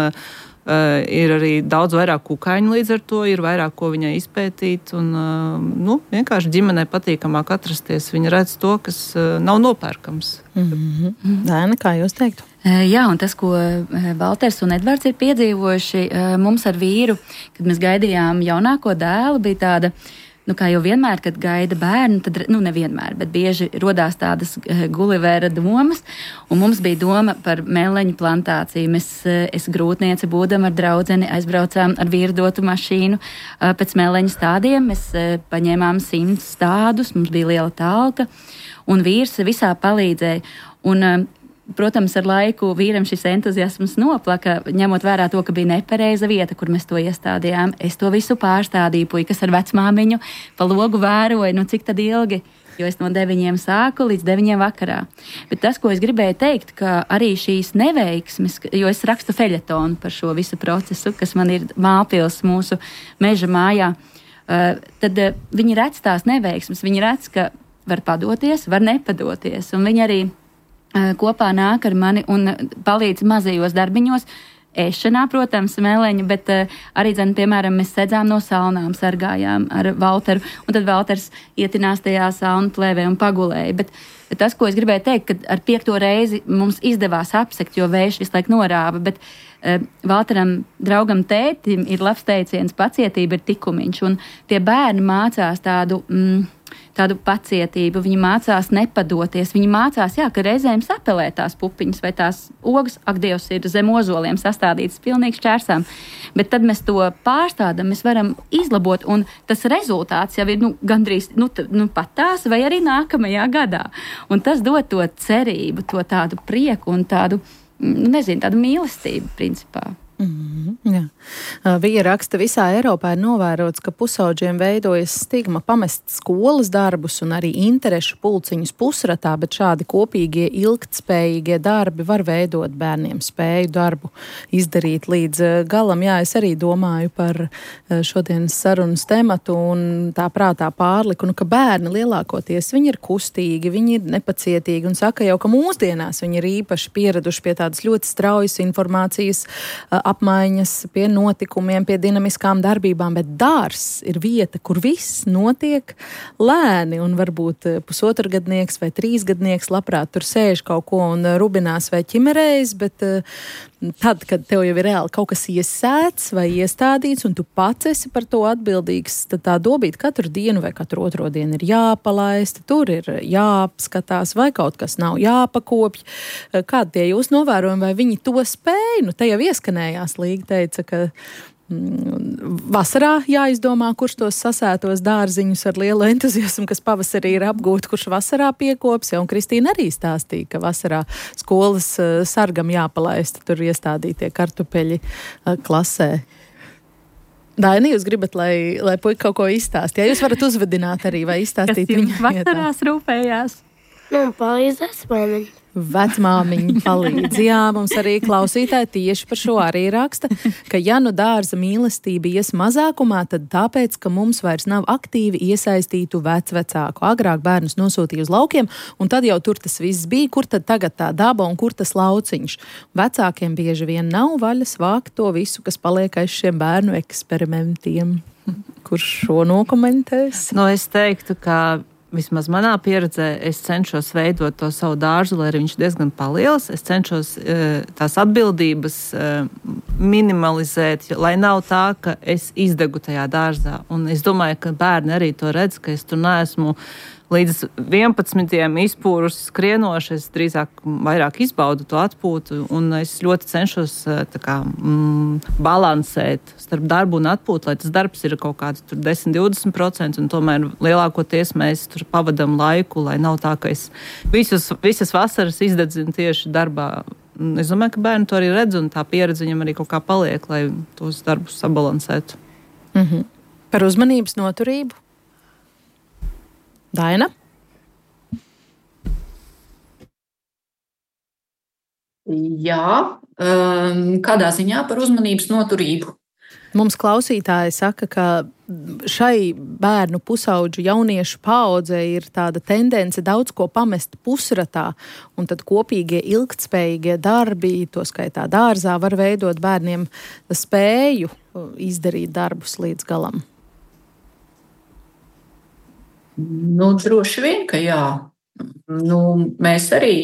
ir arī daudz vairāk kukaiņu, līdz ar to ir vairāk ko viņai izpētīt un vienkārši ģimenei patīkamāk atrasties. Viņa redz to, kas nav nopērkams. Daina, kā jūs teiktu? Jā, un tas, ko Valters un Edvards ir piedzīvojuši mums ar vīru, kad mēs gaidījām jaunāko dēlu, bija tāda, kā jau vienmēr, kad gaida bērnu, tad, nevienmēr, bet bieži rodās tādas Gulivera domas, un mums bija doma par meleņu plantāciju. Es grūtniece būdam ar draudzeni aizbraucām ar vīru dotu mašīnu pēc meleņu stādiem, mēs paņēmām 100 stādus, mums bija liela talka, un vīrs visā palīdzēja, un protams, ar laiku vīram šis entuziasms noplaka, ņemot vērā to, ka bija nepareiza vieta, kur mēs to iestādījām. Es to visu pārstādīju, puikas ar vecmāmiņu pa logu vēroju, cik tad ilgi, jo es no 9 sāku līdz 9 vakarā. Bet tas, ko es gribēju teikt, ka arī šīs neveiksmes, jo es rakstu feļetonu par šo visu procesu, kas man ir Mālpils mūsu meža mājā, tad viņi redz tās neveiksmes, viņi redz, ka var padoties, var nepadoties, un viņi arī kopā nāk ar mani un palīdz mazajos darbiņos, ēšanā, protams, meleņu, bet arī, piemēram, mēs sēdzām no salnām, sargājām ar Valteru, un tad Valters ietinās tajā salnu plēvē un pagulēja. Bet tas, ko es gribēju teikt, ka ar 5. reizi mums izdevās apsekt, jo vējš visu laiku norāva, bet Valteram, draugam tētim, ir labs teiciens, pacietība ir tikumiņš, un tie bērni mācās tādu pacietību, viņi mācās nepadoties, viņi mācās, ka reizēm sapelē tās pupiņas vai tās ogas, ak, Dievs, ir zem ozoliem sastādītas pilnīgi šķērsām, bet tad mēs to pārstādam, mēs varam izlabot, un tas rezultāts jau ir gandrīz pat tās vai arī nākamajā gadā, un tas dod to cerību, to tādu prieku un tādu, tādu mīlestību, principā. Jā. Vija raksta, visā Eiropā ir novērots, ka pusaudžiem veidojas stigma pamest skolas darbus un arī interešu pulciņus pusratā, bet šādi kopīgie ilgtspējīgie darbi var veidot bērniem spēju darbu izdarīt līdz galam. Jā, es arī domāju par šodienas sarunas tematu un tā prātā pārliku, ka bērni lielākoties viņi ir kustīgi, viņi ir nepacietīgi un saka jau, ka mūsdienās viņi ir īpaši pieraduši pie tādas ļoti straujas informācijas apmaiņas, pie notikumiem, pie dinamiskām darbībām, bet dārzs ir vieta, kur viss notiek lēni, un varbūt pusotrgadnieks vai 3-gadnieks labprāt tur sēž kaut ko un rubinās vai ķimerējas, bet tad, kad tev jau ir reāli kaut kas iesēts vai iestādīts, un tu pats esi par to atbildīgs, tad tā dobīta katru dienu vai katru otro dienu ir jāpalaista, tur ir jāapskatās, vai kaut kas nav jāpakopj. Kādi tie jūs novērojumi, vai viņi to spēj? Nu, te jau ieskanējās, Līga teica, ka vasarā jāizdomā, kurš tos sasētos dārziņus ar lielu entuziasmu, kas pavasarī ir apgūti, kurš vasarā piekops, ja, un Kristīna arī stāstīja, ka vasarā skolas sargam jāpalaista tur iestādītie kartupeļi klasē. Daini, jūs gribat, lai puika kaut ko izstāst? Ja jūs varat uzvedināt arī vai izstāstīt viņa vietā. Kas jums vasarās rūpējās? Palīdzēs man. Vecmāmiņa palīdz. Jā, mums arī klausītāji tieši par šo arī raksta, ka ja nu dārza mīlestība ies mazākumā, tad tāpēc, ka mums vairs nav aktīvi iesaistītu vecvecāku. Agrāk bērnus nosūtīja uz laukiem, un tad jau tur tas viss bija, kur tad tagad tā daba un kur tas lauciņš. Vecākiem bieži vien nav vaļas vākt to visu, kas paliek aiz šiem bērnu eksperimentiem. Kurš šo nokomentēs? Es teiktu, ka vismaz manā pieredzē, es cenšos veidot to savu dārzu, lai arī viņš diezgan paliels. Es cenšos tās atbildības minimalizēt, lai nav tā, ka es izdegu tajā dārzā. Un es domāju, ka bērni arī to redz, ka es tur neesmu līdz 11 izpūrusi skrienoši. Es drīzāk vairāk izbaudu to atpūtu, un es ļoti cenšos balansēt starp darbu un atpūtu, lai tas darbs ir kaut kāds 10-20%, un tomēr lielākoties mēs tur pavadam laiku, lai nav tā, ka es visas vasaras izdedzinu tieši darbā. Es domāju, ka bērni to arī redz, un tā pieredze viņam arī kaut kā paliek, lai tos darbus sabalansētu. Par uzmanības noturību? Daina? Jā, kādā ziņā par uzmanības noturību? Mums klausītāji saka, ka šai bērnu pusaudžu jauniešu paudze ir tāda tendence daudz ko pamest pusratā, un tad kopīgie ilgtspējīgie darbi, to skaitā dārzā, var veidot bērniem spēju izdarīt darbus līdz galam. Droši vien, ka jā. Mēs arī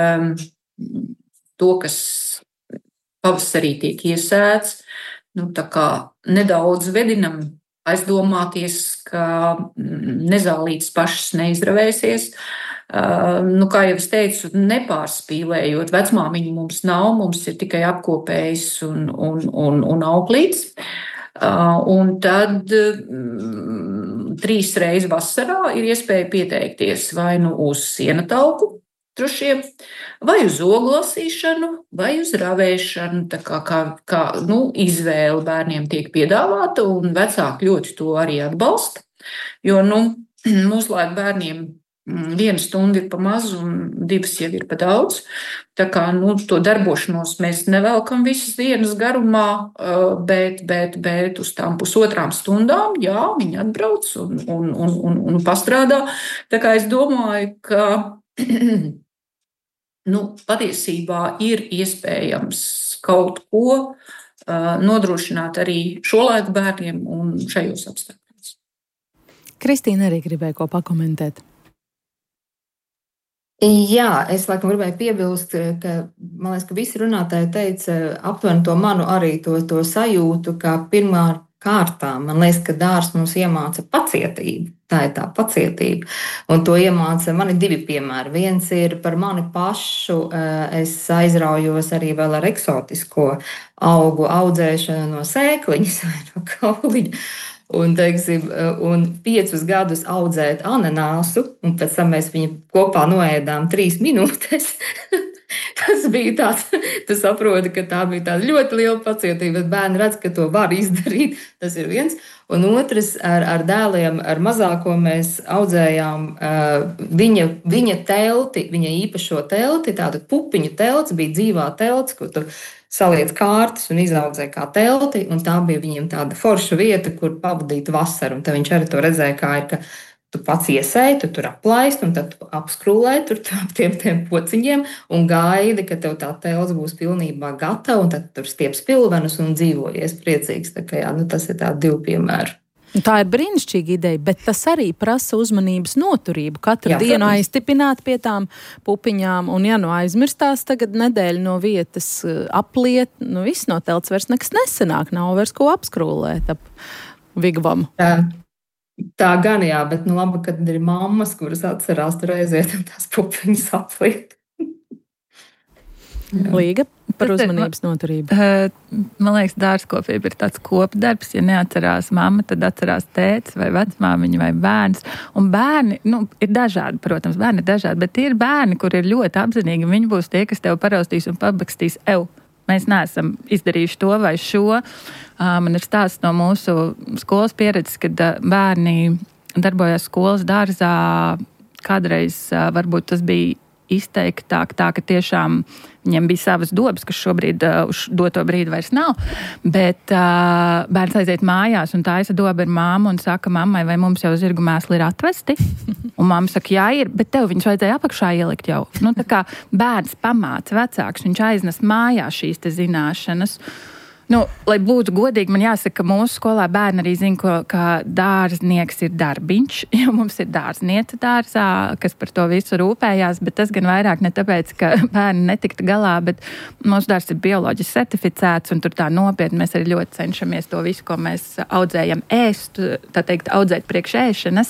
to, kas pavasarī tiek iesēts, tā kā nedaudz vedinam aizdomāties, ka nezālītes pašas neizravēsies. Kā jau es teicu, nepārspīlējot, vecmāmiņu mums nav, mums ir tikai apkopējs un auklīts. Un tad 3 reizes vasarā ir iespēja pieteikties vai uz sienatauku trušiem, vai uz ogu lasīšanu, vai uz ravēšanu. Tā kā izvēle bērniem tiek piedāvāta, un vecāki ļoti to arī atbalsta. Jo mūslaik bērniem 1 stunda ir pa maz, un 2 jau ir pa daudz. Tā kā to darbošanos mēs nevelkam visas dienas garumā, bet uz tām 1,5 stundām, jā, viņi atbrauc un pastrādā. Tā kā es domāju, ka patiesībā ir iespējams kaut ko nodrošināt arī šolaiku bērniem un šajos apstākļos. Kristīna arī gribēja ko pakomentēt. Jā, es laikam gribēju piebilst, ka man liekas, ka visi runātāji teica aptuveni to manu arī to sajūtu, ka pirmā kārtā man liekas, ka dārzs mums iemāca pacietību. Tā ir tā pacietība. Un to iemāca mani 2 piemēri. Viens ir par mani pašu. Es aizraujos arī vēl ar eksotisko augu audzēšanu no sēkliņas vai no kauliņa. Un 5 gadus audzēt ananāsu, un pēc tam mēs viņu kopā noēdām 3 minūtes. Tas bija tāds, tu saproti, ka tā bija tāda ļoti liela pacietība, bet bērni redz, ka to var izdarīt. Tas ir viens. Un otrs, ar dēliem, ar mazāko mēs audzējām viņa telti, viņa īpašo telti, tāda pupiņu telts, bija dzīvā telts, kur tu saliec kārtas un izaudzē kā telti, un tā bija viņiem tāda forša vieta, kur pavadīt vasaru. Un tad viņš arī to redzēja, kā ir, ka tu pats iesēji, tu tur aplaist, un tad tu apskrūlē tur ap tiem pociņiem un gaidi, ka tev tā telts būs pilnībā gatava, un tad tur stiep spilvenus un dzīvojies priecīgs. Tā kā jā, tas ir tādi 2 piemēri. Tā ir brīnišķīga ideja, bet tas arī prasa uzmanības noturību. Katru dienu aiztipināt pie tām pupiņām, un ja aizmirstās tagad nedēļu no vietas apliet, viss no telts vairs nekas nesanāk, nav vairs ko apskrūlēt ap vigvamu. Tā gan jā, bet labi, kad ir mammas, kuras atcerās tur aiziet un tās pupiņas apliet. Līga par uzmanības noturību. Man liekas, dārzkopība ir tāds kopdarbs. Ja neatcerās mamma, tad atcerās tētis vai vecmāmiņa vai bērns. Un bērni, ir dažādi, protams, bērni ir dažādi, bet ir bērni, kur ir ļoti apzinīgi. Viņi būs tie, kas tev paraustīs un pabakstīs Mēs neesam izdarījuši to vai šo. Man ir stāsts no mūsu skolas pieredzes, kad bērni darbojās skolas dārzā. Kādreiz varbūt tas bija izteiktāk tā, ka tiešām viņiem bija savas dobas, kas šobrīd uz doto brīdi vairs nav. Bet bērns aiziet mājās un taisa doba ar māmu un saka mammai, vai mums jau zirgu mēsli ir atvesti? Un mamma saka, jā, ir, bet tev viņus vajadzēja apakšā ielikt jau. Tā kā bērns pamāca vecāks, viņš aiznes mājā šīs te zināšanas. Lai būtu godīgi, man jāsaka, ka mūsu skolā bērni arī zina, ka dārznieks ir darbiņš, jo mums ir dārzniece dārzā, kas par to visu rūpējās, bet tas gan vairāk ne tāpēc, ka bērni netiktu galā, bet mūsu dārzs ir bioloģiski certificēts, un tur tā nopietni mēs arī ļoti cenšamies to visu, ko mēs audzējam ēst, tā teikt, audzēt priekš ēšanas.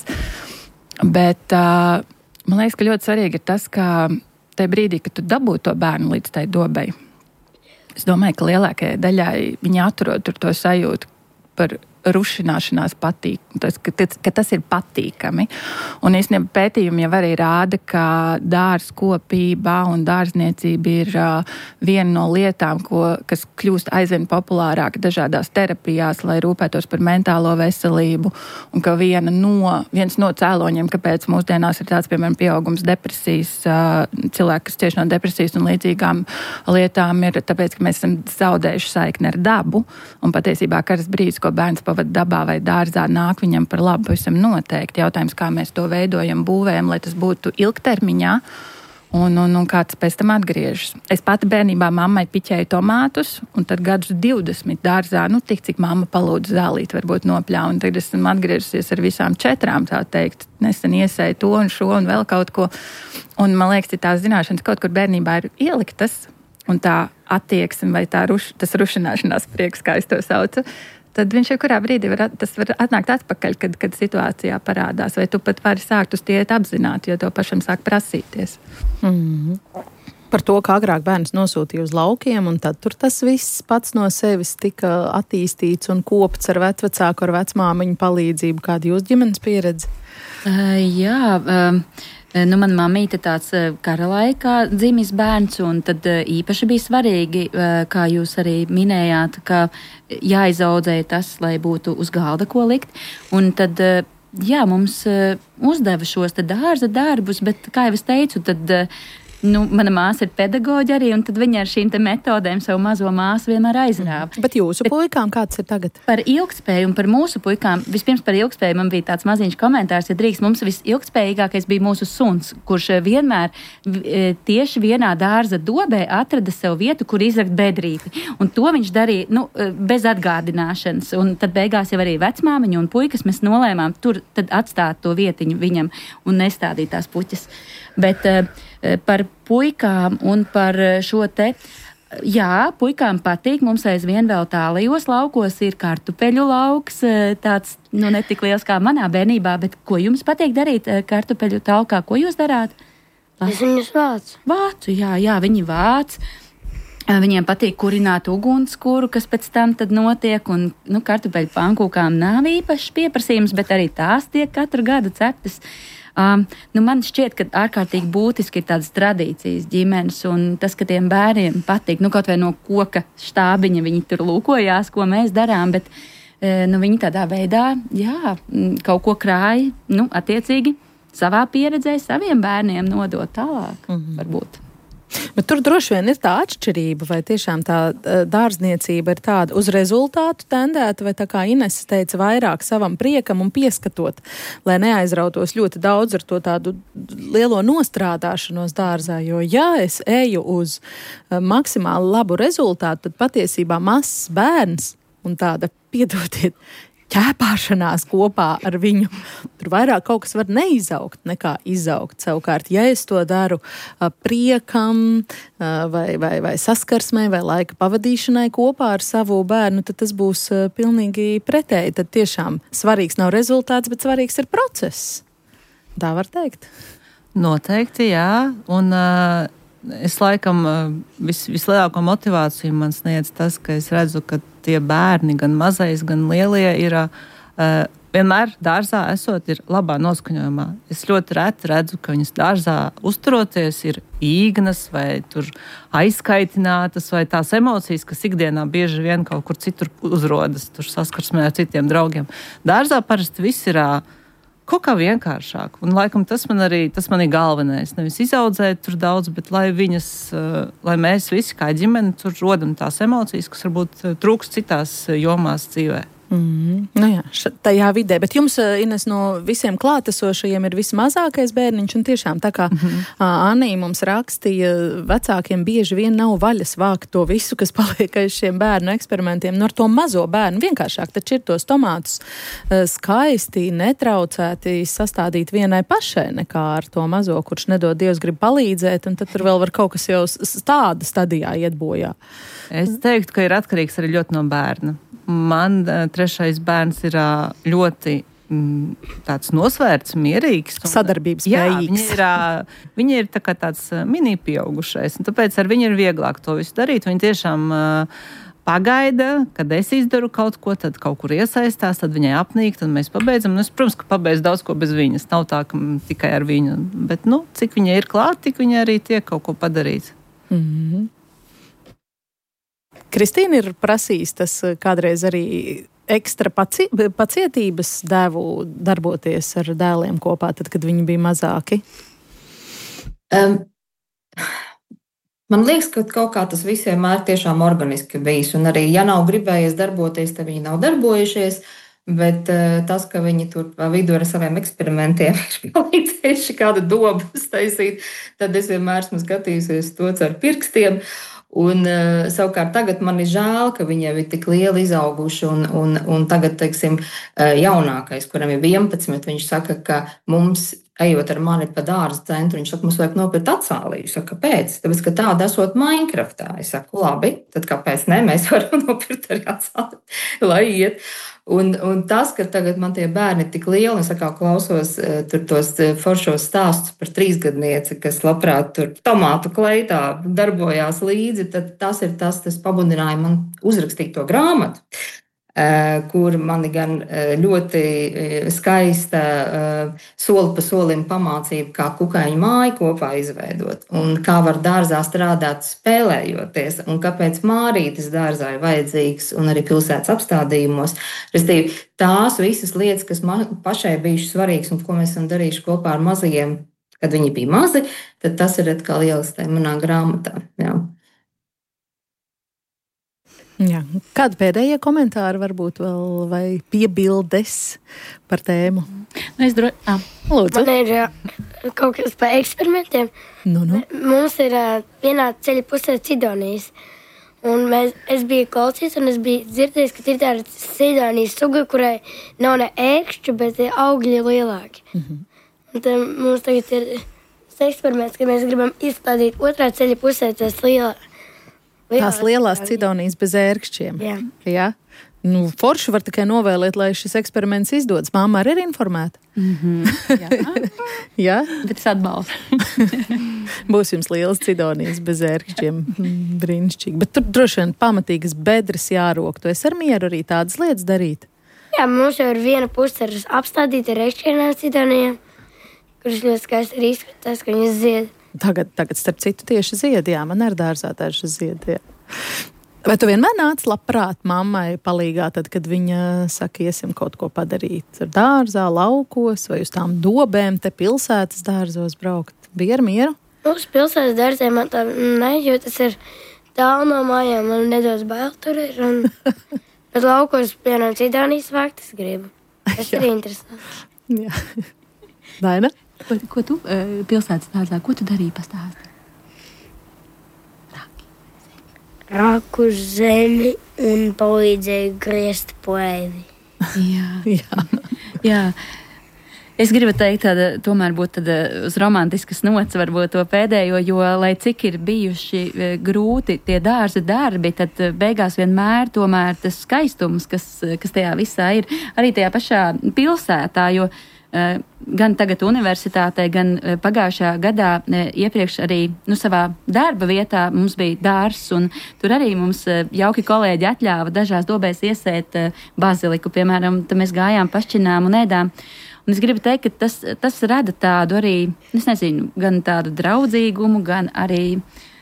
Bet man liekas, ka ļoti svarīgi ir tas, ka tajā brīdī, kad tu dabū to bērnu līdz tai dobai, es domāju, ka lielākajai daļai viņi atrod tur to sajūtu par rušināšanās patīk, ka tas ir patīkami. Un īstenībā pētījumi jau arī rāda, ka dārzkopība un dārzniecība ir viena no lietām, kas kļūst aizvien populārāk dažādās terapijās, lai rūpētos par mentālo veselību. Un ka viens no cēloņiem, kāpēc mūsdienās ir tāds, piemēram, pieaugums depresijas, cilvēki, kas cieši no depresijas un līdzīgām lietām, ir tāpēc, ka mēs esam zaudējuši saikni ar dabu. Un patiesībā katrs brīdis, ko bērns dabā vai dārzā nāk viņam par labu, visam noteikti. Jautājums, kā mēs to veidojam, būvējam, lai tas būtu ilgtermiņā un kāds pēc tam atgriežas. Es pati bērnībā mammai piķēju tomātus, un tad gadus 20 dārzā, tik cik mamma palūdza zālīt, varbūt nopļāva, un tagad esmu atgriežusies ar visām 4, tā teikt. Nesen iesēju to un šo un vēl kaut ko. Un man liekas, tās zināšanas kaut kur bērnībā ir ieliktas, un tā attieksme vai tas rušināšanās prieks, kā es to saucu, tad viņš jau kurā brīdī var atnākt atpakaļ, kad situācijā parādās, vai tu pat vari sākt uz tiet apzināti, jo to pašam sāk prasīties. Par to, kā agrāk bērns nosūtīja uz laukiem, un tad tur tas viss pats no sevis tika attīstīts un kopts ar vecvecāku, ar vecmāmiņu palīdzību. Kāda jūs ģimenes pieredze? Mana mamīte tāds kara laikā dzimis bērns, un tad īpaši bija svarīgi, kā jūs arī minējāt, ka jāizaudzēja tas, lai būtu uz galda ko likt. Un tad, mums uzdeva šos dārza darbus, bet, kā jau es teicu, tad mana māsa ir pedagoģa arī, un tad viņa ar šīm metodēm savu mazo māsu vienmēr aizrāva. Bet jūsu puikām kāds ir tagad? Par ilgspēju un par mūsu puikām. Vispirms par ilgspēju man bija tāds maziņš komentārs, ja drīkst. Mums visilgspējīgākais bija mūsu suns, kurš vienmēr tieši vienā dārza dobē atrada sev vietu, kur izrakt bedrīti. Un to viņš darīja, bez atgādināšanas. Un tad beigās jau arī vecmāmiņa un puikas mēs nolēmām tur tad atstāt to vietiņu viņam un nestādīt tās puķes. Bet par puikām un par šo te, puikām patīk, mums aizvien vēl tālajos laukos ir kartupeļu lauks, tāds, netik liels kā manā bērnībā, bet ko jums patīk darīt kartupeļu taukā? Ko jūs darāt? Es viņus vācu. Vācu, jā, viņi vāc. Viņiem patīk kurināt ugunskura, kas pēc tam tad notiek, un kartupeļu pankūkām nav īpašs pieprasījums, bet arī tās tiek katru gadu ceptas. Man šķiet, ka ārkārtīgi būtiski ir tādas tradīcijas ģimenes, un tas, ka tiem bērniem patīk, kaut vai no koka štābiņa viņi tur lūkojās, ko mēs darām, bet viņi tādā veidā, kaut ko krāja, attiecīgi savā pieredzē saviem bērniem nodot tālāk, varbūt. Bet tur droši vien ir tā atšķirība, vai tiešām tā dārzniecība ir tāda uz rezultātu tendēta, vai tā kā Inese teica, vairāk savam priekam un pieskatot, lai neaizrautos ļoti daudz ar to tādu lielo nostrādāšanos dārzā, jo es eju uz maksimāli labu rezultātu, tad patiesībā mazs bērns un tāda, piedodiet, ķēpāšanās kopā ar viņu. Tur vairāk kaut kas var neizaugt nekā izaugt. Savukārt, ja es to daru priekam vai saskarsmē vai laika pavadīšanai kopā ar savu bērnu, tad tas būs pilnīgi pretēji. Tad tiešām svarīgs nav rezultāts, bet svarīgs ir process. Tā var teikt? Noteikti, jā. Un es laikam vislielāko motivāciju man sniedz tas, ka es redzu, ka tie bērni, gan mazais, gan lielie, ir vienmēr dārzā esot ir labā noskaņojumā. Es ļoti reti redzu, ka viņas dārzā uzturoties ir īgnas vai tur aizkaitinātas vai tās emocijas, kas ikdienā bieži vien kaut kur citur uzrodas, tur saskarsmē ar citiem draugiem. Dārzā parasti viss ir kaut kā vienkāršāk. Un laikam tas man ir galvenais. Nevis izaudzēt tur daudz, bet lai mēs visi kā ģimene tur rodam tās emocijas, kas varbūt trūkst citās jomās dzīvē. Tajā vidē. Bet jums, Ines, no visiem klātesošajiem ir vismazākais bērniņš, un tiešām tā kā Anija mums rakstīja, vecākiem bieži vien nav vaļas vākt to visu, kas paliek aiz šiem bērnu eksperimentiem. Ar to mazo bērnu vienkāršāk taču ir tos tomātus skaisti, netraucēti sastādīt vienai pašai, nekā ar to mazo, kurš nedod Dievs grib palīdzēt, un tad tur vēl var kaut kas jau tāda stadijā iet bojā. Es teiktu, ka ir atkarīgs arī ļoti no bērna. Man trešais bērns ir ļoti tāds nosvērts, mierīgs. Sadarbības spējīgs. Viņa ir tā kā tāds mini pieaugušais, un tāpēc ar viņu ir vieglāk to visu darīt. Viņa tiešām pagaida, kad es izdaru kaut ko, tad kaut kur iesaistās, tad viņai apnīk, tad mēs pabeidzam. Es, protams, ka pabeidzu daudz ko bez viņas. Nav tā, ka tikai ar viņu. Bet, cik viņa ir klāt, tik viņa arī tiek kaut ko padarīt. Kristīna ir prasījis tas kādreiz arī ekstra pacietības devu darboties ar dēliem kopā, tad, kad viņi bija mazāki? Man liekas, ka kaut kā tas viss vienmēr tiešām organiski bijis, un arī, ja nav gribējies darboties, tad viņi nav darbojušies, bet tas, ka viņi tur pa vidu ar saviem eksperimentiem ir palīdzējuši kādu dobu staisīt, tad es vienmēr esmu skatījusies to ar pirkstiem. Un savukārt tagad man ir žēl, ka viņi jau ir tik lieli izauguši, un tagad, teiksim, jaunākais, kuram ir 11, viņš saka, ka mums, ejot ar mani pa dārza centru, viņš saka, mums vajag nopirkt atsālīju. Saka, kāpēc? Tāpēc, ka tāda esot Minecraftā. Es saku, labi, tad kāpēc ne? Mēs varam nopirkt arī atsālīju, lai iet. Un tas, ka tagad man tie bērni ir tik lieli, es kā klausos tur tos foršos stāstus par 3-gadnieci, kas labprāt tur tomātu kleitā darbojās līdzi, tad tas ir tas pabudināja man uzrakstīt to grāmatu, kur mani gan ļoti skaista soli pa solim pamācība, kā kukaiņu māju kopā izveidot, un kā var dārzā strādāt spēlējoties, un kāpēc mārītis dārzā ir vajadzīgs, un arī pilsētas apstādījumos. Restīvi, tās visas lietas, kas man pašai bijuši svarīgas, un ko mēs esam darījuši kopā ar mazajiem, kad viņi bija mazi, tad tas ir atkal ieliks tajā manā grāmatā. Jā. Jā. Kādi pēdējie komentāri varbūt vēl vai piebildes par tēmu? Lūdzu. Man ir kaut kas par eksperimentiem. Mums ir vienā ceļa pusē Cidonijas. Un es biju klausījis, un es biju dzirdējis, ka ir tāda Cidonijas suga, kurai nav ne ēkšķu, bet augļi lielāki. Un tad mums tagad ir eksperiments, ka mēs gribam izstādīt otrā ceļa pusē tās Tās lielās Cidonijas bez ērkšķiem. Jā. Forši var tikai novēlēt, lai šis eksperiments izdodas. Māma arī ir informēta. Jā? Bet es atbalstu. Būs jums lielas Cidonijas bez ērkšķiem. Brīnišķīgi. Bet tur droši vien pamatīgas bedres jārok. Tu esi ar mieru arī tādas lietas darīt? Jā, mums jau ir viena puse ar apstādīta ar ērkšķiem Cidonijām. kurš ļoti skaisti ir izskatās, ka viņas zied. Tagad starp citu, tieši zied, jā, man ir dārzā tieši zied, jā. Vai tu vienmēr nāc labprāt mammai palīgā, tad, kad viņa saka, iesim kaut ko padarīt dārzā, laukos vai uz tām dobēm te pilsētas dārzos braukt? Bija ar mieru? Uz pilsētas dārziem man tā ne, jo tas ir tālu no mājām, man nedaudz bail tur ir. Bet laukos, piemēram, citānīs vākt, es gribu. Tas ir interesanti. Jā. Daina? Ko tu pilsētas dārzā, ko tu darīji pastāsti? Rāku zemi un palīdzēju griezt plēvi. Jā. Es gribu teikt, tomēr būt uz romantiskas nots, varbūt to pēdējo, jo, lai cik ir bijuši grūti tie dārza darbi, tad beigās vienmēr tomēr tas skaistums, kas tajā visā ir, arī tajā pašā pilsētā, jo gan tagad universitātē, gan pagājušā gadā iepriekš arī savā darba vietā mums bija dārzs, un tur arī mums jauki kolēģi atļāva dažās dobēs iesēt baziliku, piemēram, tad mēs gājām, pašķinām un ēdām. Un es gribu teikt, ka tas rada tādu arī, es nezinu, gan tādu draudzīgumu, gan arī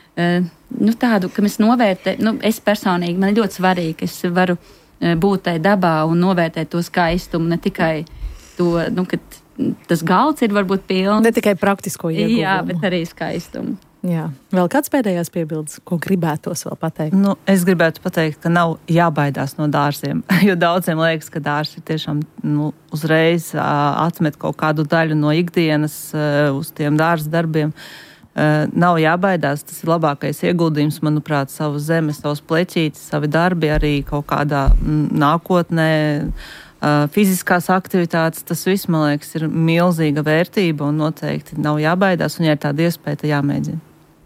tādu, ka mēs es personīgi, man ir ļoti svarīgi, ka es varu būt tai dabā un novērtēt to skaistumu, ne tikai to, kad tas galds ir varbūt pilns. Ne tikai praktisko ieguvumu. Jā, bet arī skaistumu. Jā. Vēl kāds pēdējās piebildes, ko gribētos vēl pateikt? Es gribētu pateikt, ka nav jābaidās no dārziem, jo daudziem liekas, ka dārs ir tiešām uzreiz atmet kaut kādu daļu no ikdienas uz tiem dārza darbiem. Nav jābaidās, tas ir labākais ieguldījums, manuprāt, savu zemi, savus pleķītes, savi darbi arī kaut kādā nākotnē. Fiziskās aktivitātes, tas viss, man liekas, ir milzīga vērtība un noteikti nav jābaidās, un ja ir tāda iespēja, tad jāmēģina.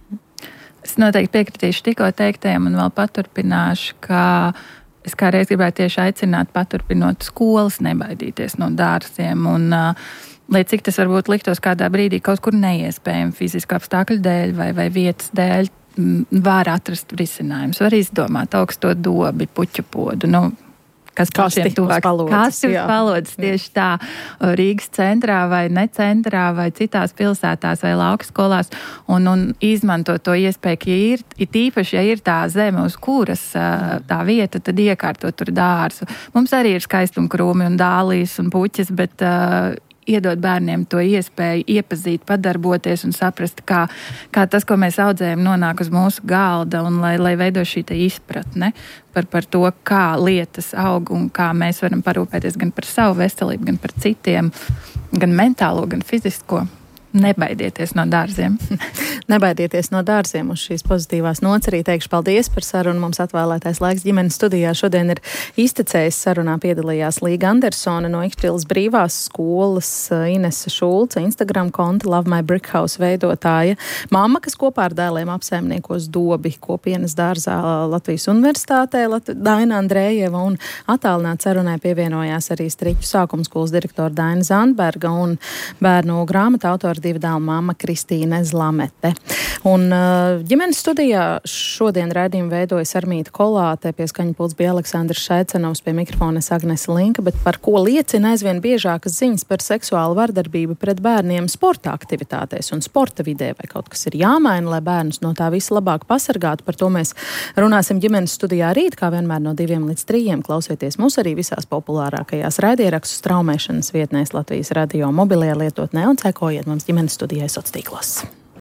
Es noteikti piekritīšu tikko teiktajam un vēl paturpināšu, ka es kādreiz gribētu tieši aicināt paturpinot skolas, nebaidīties no dārziem un lai cik tas varbūt liktos kādā brīdī kaut kur neiespējami fizisku apstākļu dēļ vai vietas dēļ, var atrast risinājums, var izdomāt augsto dobi, puķu podu, kas pašiem tuvāk. Kasti uz palodzes, tieši tā, Rīgas centrā vai ne centrā vai citās pilsētās vai laukskolās un izmantot to iespēju, ka ir tīpaši, ja ir tā zeme, uz kuras tā vieta, tad iekārtot tur dārzu. Mums arī ir skaistumkrūmi un dālijas un puķis, bet iedot bērniem to iespēju iepazīt, padarboties un saprast, kā tas, ko mēs audzējam, nonāk uz mūsu galda un lai veido šī izpratne par to, kā lietas aug un kā mēs varam parūpēties gan par savu veselību, gan par citiem, gan mentālo, gan fizisko. Nebaidieties no dārziem. Nebaidieties no dārziem. Uz šīs pozitīvās nots arī teikšu paldies par sarunu. Mums atvēlētais laiks ģimenes studijā šodien ir iztecējis. Sarunā piedalījās Līga Andersone no Ikšķilas brīvās skolas, Inese Šulce, Instagram konta Love My Brick House veidotāja, mamma, kas kopā ar dēliem apsaimniekos dobi kopienas dārzā Latvijas universitātē, Daina Andrējeva, un attālināt sarunai pievienojās arī Striķu sākumskolas direktora Daina Zandberga un bērnu grāmatu autora divu dēlu mamma Kristīne Zlamete. Un ģimenes studijā šodien raidījumu veidojas Armīta Kolāte, pie skaņa pults bija Aleksandrs Šaicenovs, pie mikrofona Agnese Linka, bet par ko liecina aizvien biežākas ziņas par seksuālu vardarbību pret bērniem sporta aktivitātēs un sporta vidē, vai kaut kas ir jāmaina, lai bērnus no tā visa labāk pasargātu. Par to mēs runāsim ģimenes studijā rīt, kā vienmēr no 2 līdz 3. Klausieties mūs arī visās populārākajās raidierakstu straumēšanas vietnēs Latvijas radio mobilajā lietotnē un sekojiet mums ģimenes studijai sociālos tīklos.